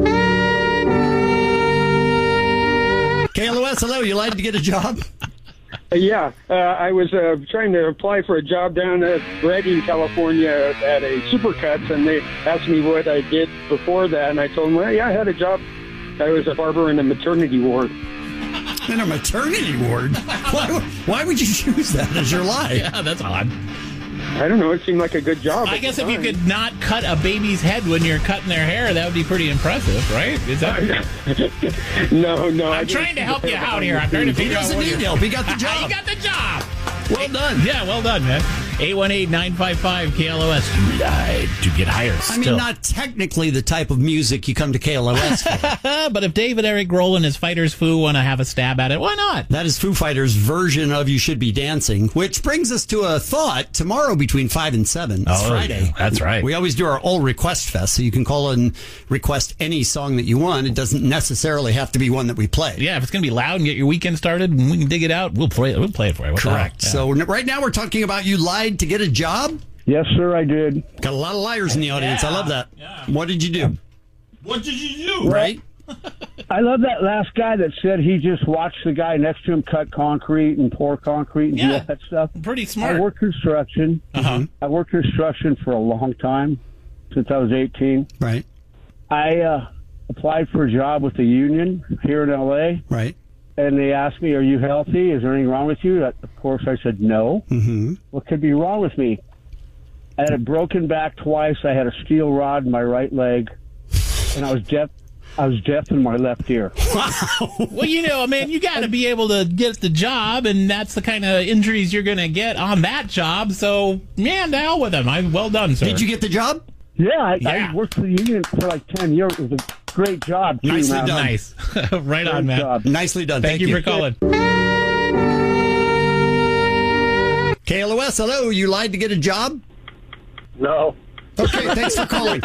K L O S, hello. You lied to get a job? Yeah, uh, I was uh, trying to apply for a job down at Redding, California at a Supercuts, and they asked me what I did before that, and I told them, well, yeah, I had a job. I was a barber in a maternity ward. In a maternity ward? Why, why would you choose that as your lie? Yeah, that's odd. I don't know. It seemed like a good job. I at guess the if you time. could not cut a baby's head when you're cutting their hair, that would be pretty impressive, right? Is that? no, no. I'm trying to help you out here. I'm trying to He figure out doesn't what need you're- help. He got the job. He got the job. Well done. Yeah, well done, man. eight one eight, nine five five, K L O S. You lied to get hired I still. mean, not technically the type of music you come to K L O S for. But if David Eric Grohl and his Fighters Foo want to have a stab at it, why not? That is Foo Fighters' version of You Should Be Dancing, which brings us to a thought tomorrow between five and seven. It's Oh, Friday. yeah, that's right. We always do our All Request Fest, so you can call and request any song that you want. It doesn't necessarily have to be one that we play. Yeah, if it's going to be loud and get your weekend started and we can dig it out, we'll play it. We'll play it for you. What the hell? Correct. Yeah. So n- right now we're talking about you lied to get a job. Yes, sir, I did. Got a lot of liars in the audience. I love that. Yeah. What did you do? What did you do? Right? I love that last guy that said he just watched the guy next to him cut concrete and pour concrete and do Yeah. all that stuff. Pretty smart. I worked construction. Uh-huh. I worked construction for a long time, since I was eighteen. Right. I uh, applied for a job with the union here in L A, Right. and they asked me, are you healthy? Is there anything wrong with you? Of course, I said no. Mm-hmm. What could be wrong with me? I had a broken back twice. I had a steel rod in my right leg, and I was deaf. I was deaf in my left ear. Well, you know, man, you got to be able to get the job, and that's the kind of injuries you're going to get on that job. So, man, to hell with them. I, well done, sir. Did you get the job? Yeah, I, Yeah. I worked for the union for like ten years. It was a great job, too, Nicely man. done. Nice. Right on, Great man. job. Nicely done. Thank, Thank, you, for calling. K L O S, hello. You lied to get a job? No. Okay, thanks for calling.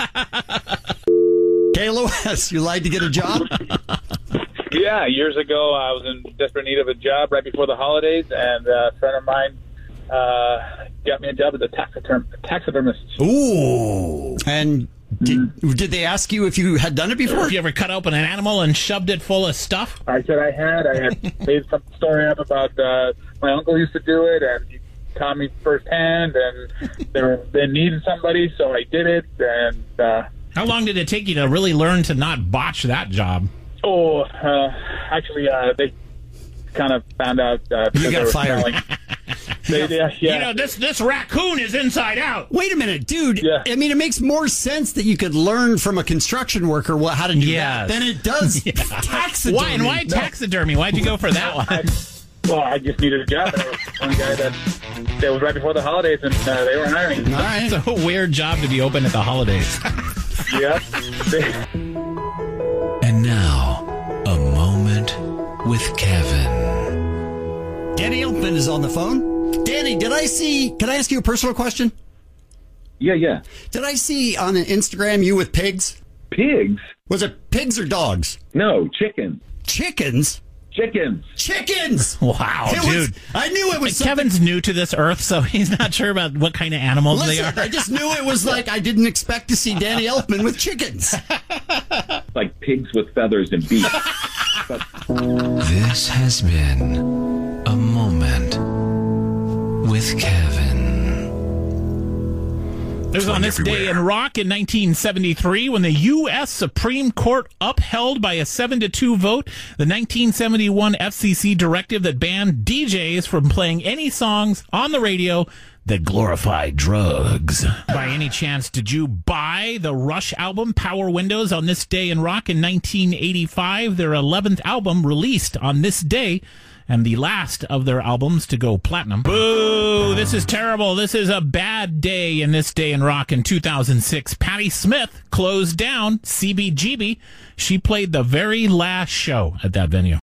K L O S, you lied to get a job? Yeah, years ago I was in desperate need of a job right before the holidays, and a friend of mine uh, got me a job as a taxiderm- taxidermist. Ooh. And did, did they ask you if you had done it before? Have you ever cut open an animal and shoved it full of stuff? I said I had. I had made some story up about uh, my uncle used to do it, and he taught me firsthand, and they were they needed somebody, so I did it. And uh, How long did it take you to really learn to not botch that job? oh, uh, actually, uh, they kind of found out uh, because You got they were fired. smelling. They, yeah, yeah. You know, this this raccoon is inside out. Wait a minute, dude. Yeah. I mean, it makes more sense that you could learn from a construction worker what, how to do Yes. that than it does Yeah. taxidermy. Why and why taxidermy? Why'd you go for that one? I, well, I just needed a job. And there was one guy that, that was right before the holidays, and uh, they were hiring. All right. It's a weird job to be open at the holidays. Yep. And now, a moment with Kevin. Danny Elfman is on the phone. Danny, did I see, can I ask you a personal question? Yeah, yeah. Did I see on Instagram you with pigs? Pigs? Was it pigs or dogs? No, chickens. Chickens? Chickens. Chickens! Wow, It dude. was- I knew it was something- Kevin's new to this earth, so he's not sure about what kind of animals Listen, they are. I just knew it was like I didn't expect to see Danny Elfman with chickens. Like pigs with feathers and beaks. This has been a moment with Kevin. It was on this day in rock in nineteen seventy-three when the U S Supreme Court upheld by a seven to two vote the nineteen seventy-one F C C directive that banned D Js from playing any songs on the radio that glorify drugs. By any chance, did you buy the Rush album Power Windows on this day in rock in nineteen eighty-five? Their eleventh album released on this day, and the last of their albums to go platinum. Boo! This is terrible. This is a bad day in this day in rock in two thousand six. Patti Smith closed down C B G B. She played the very last show at that venue.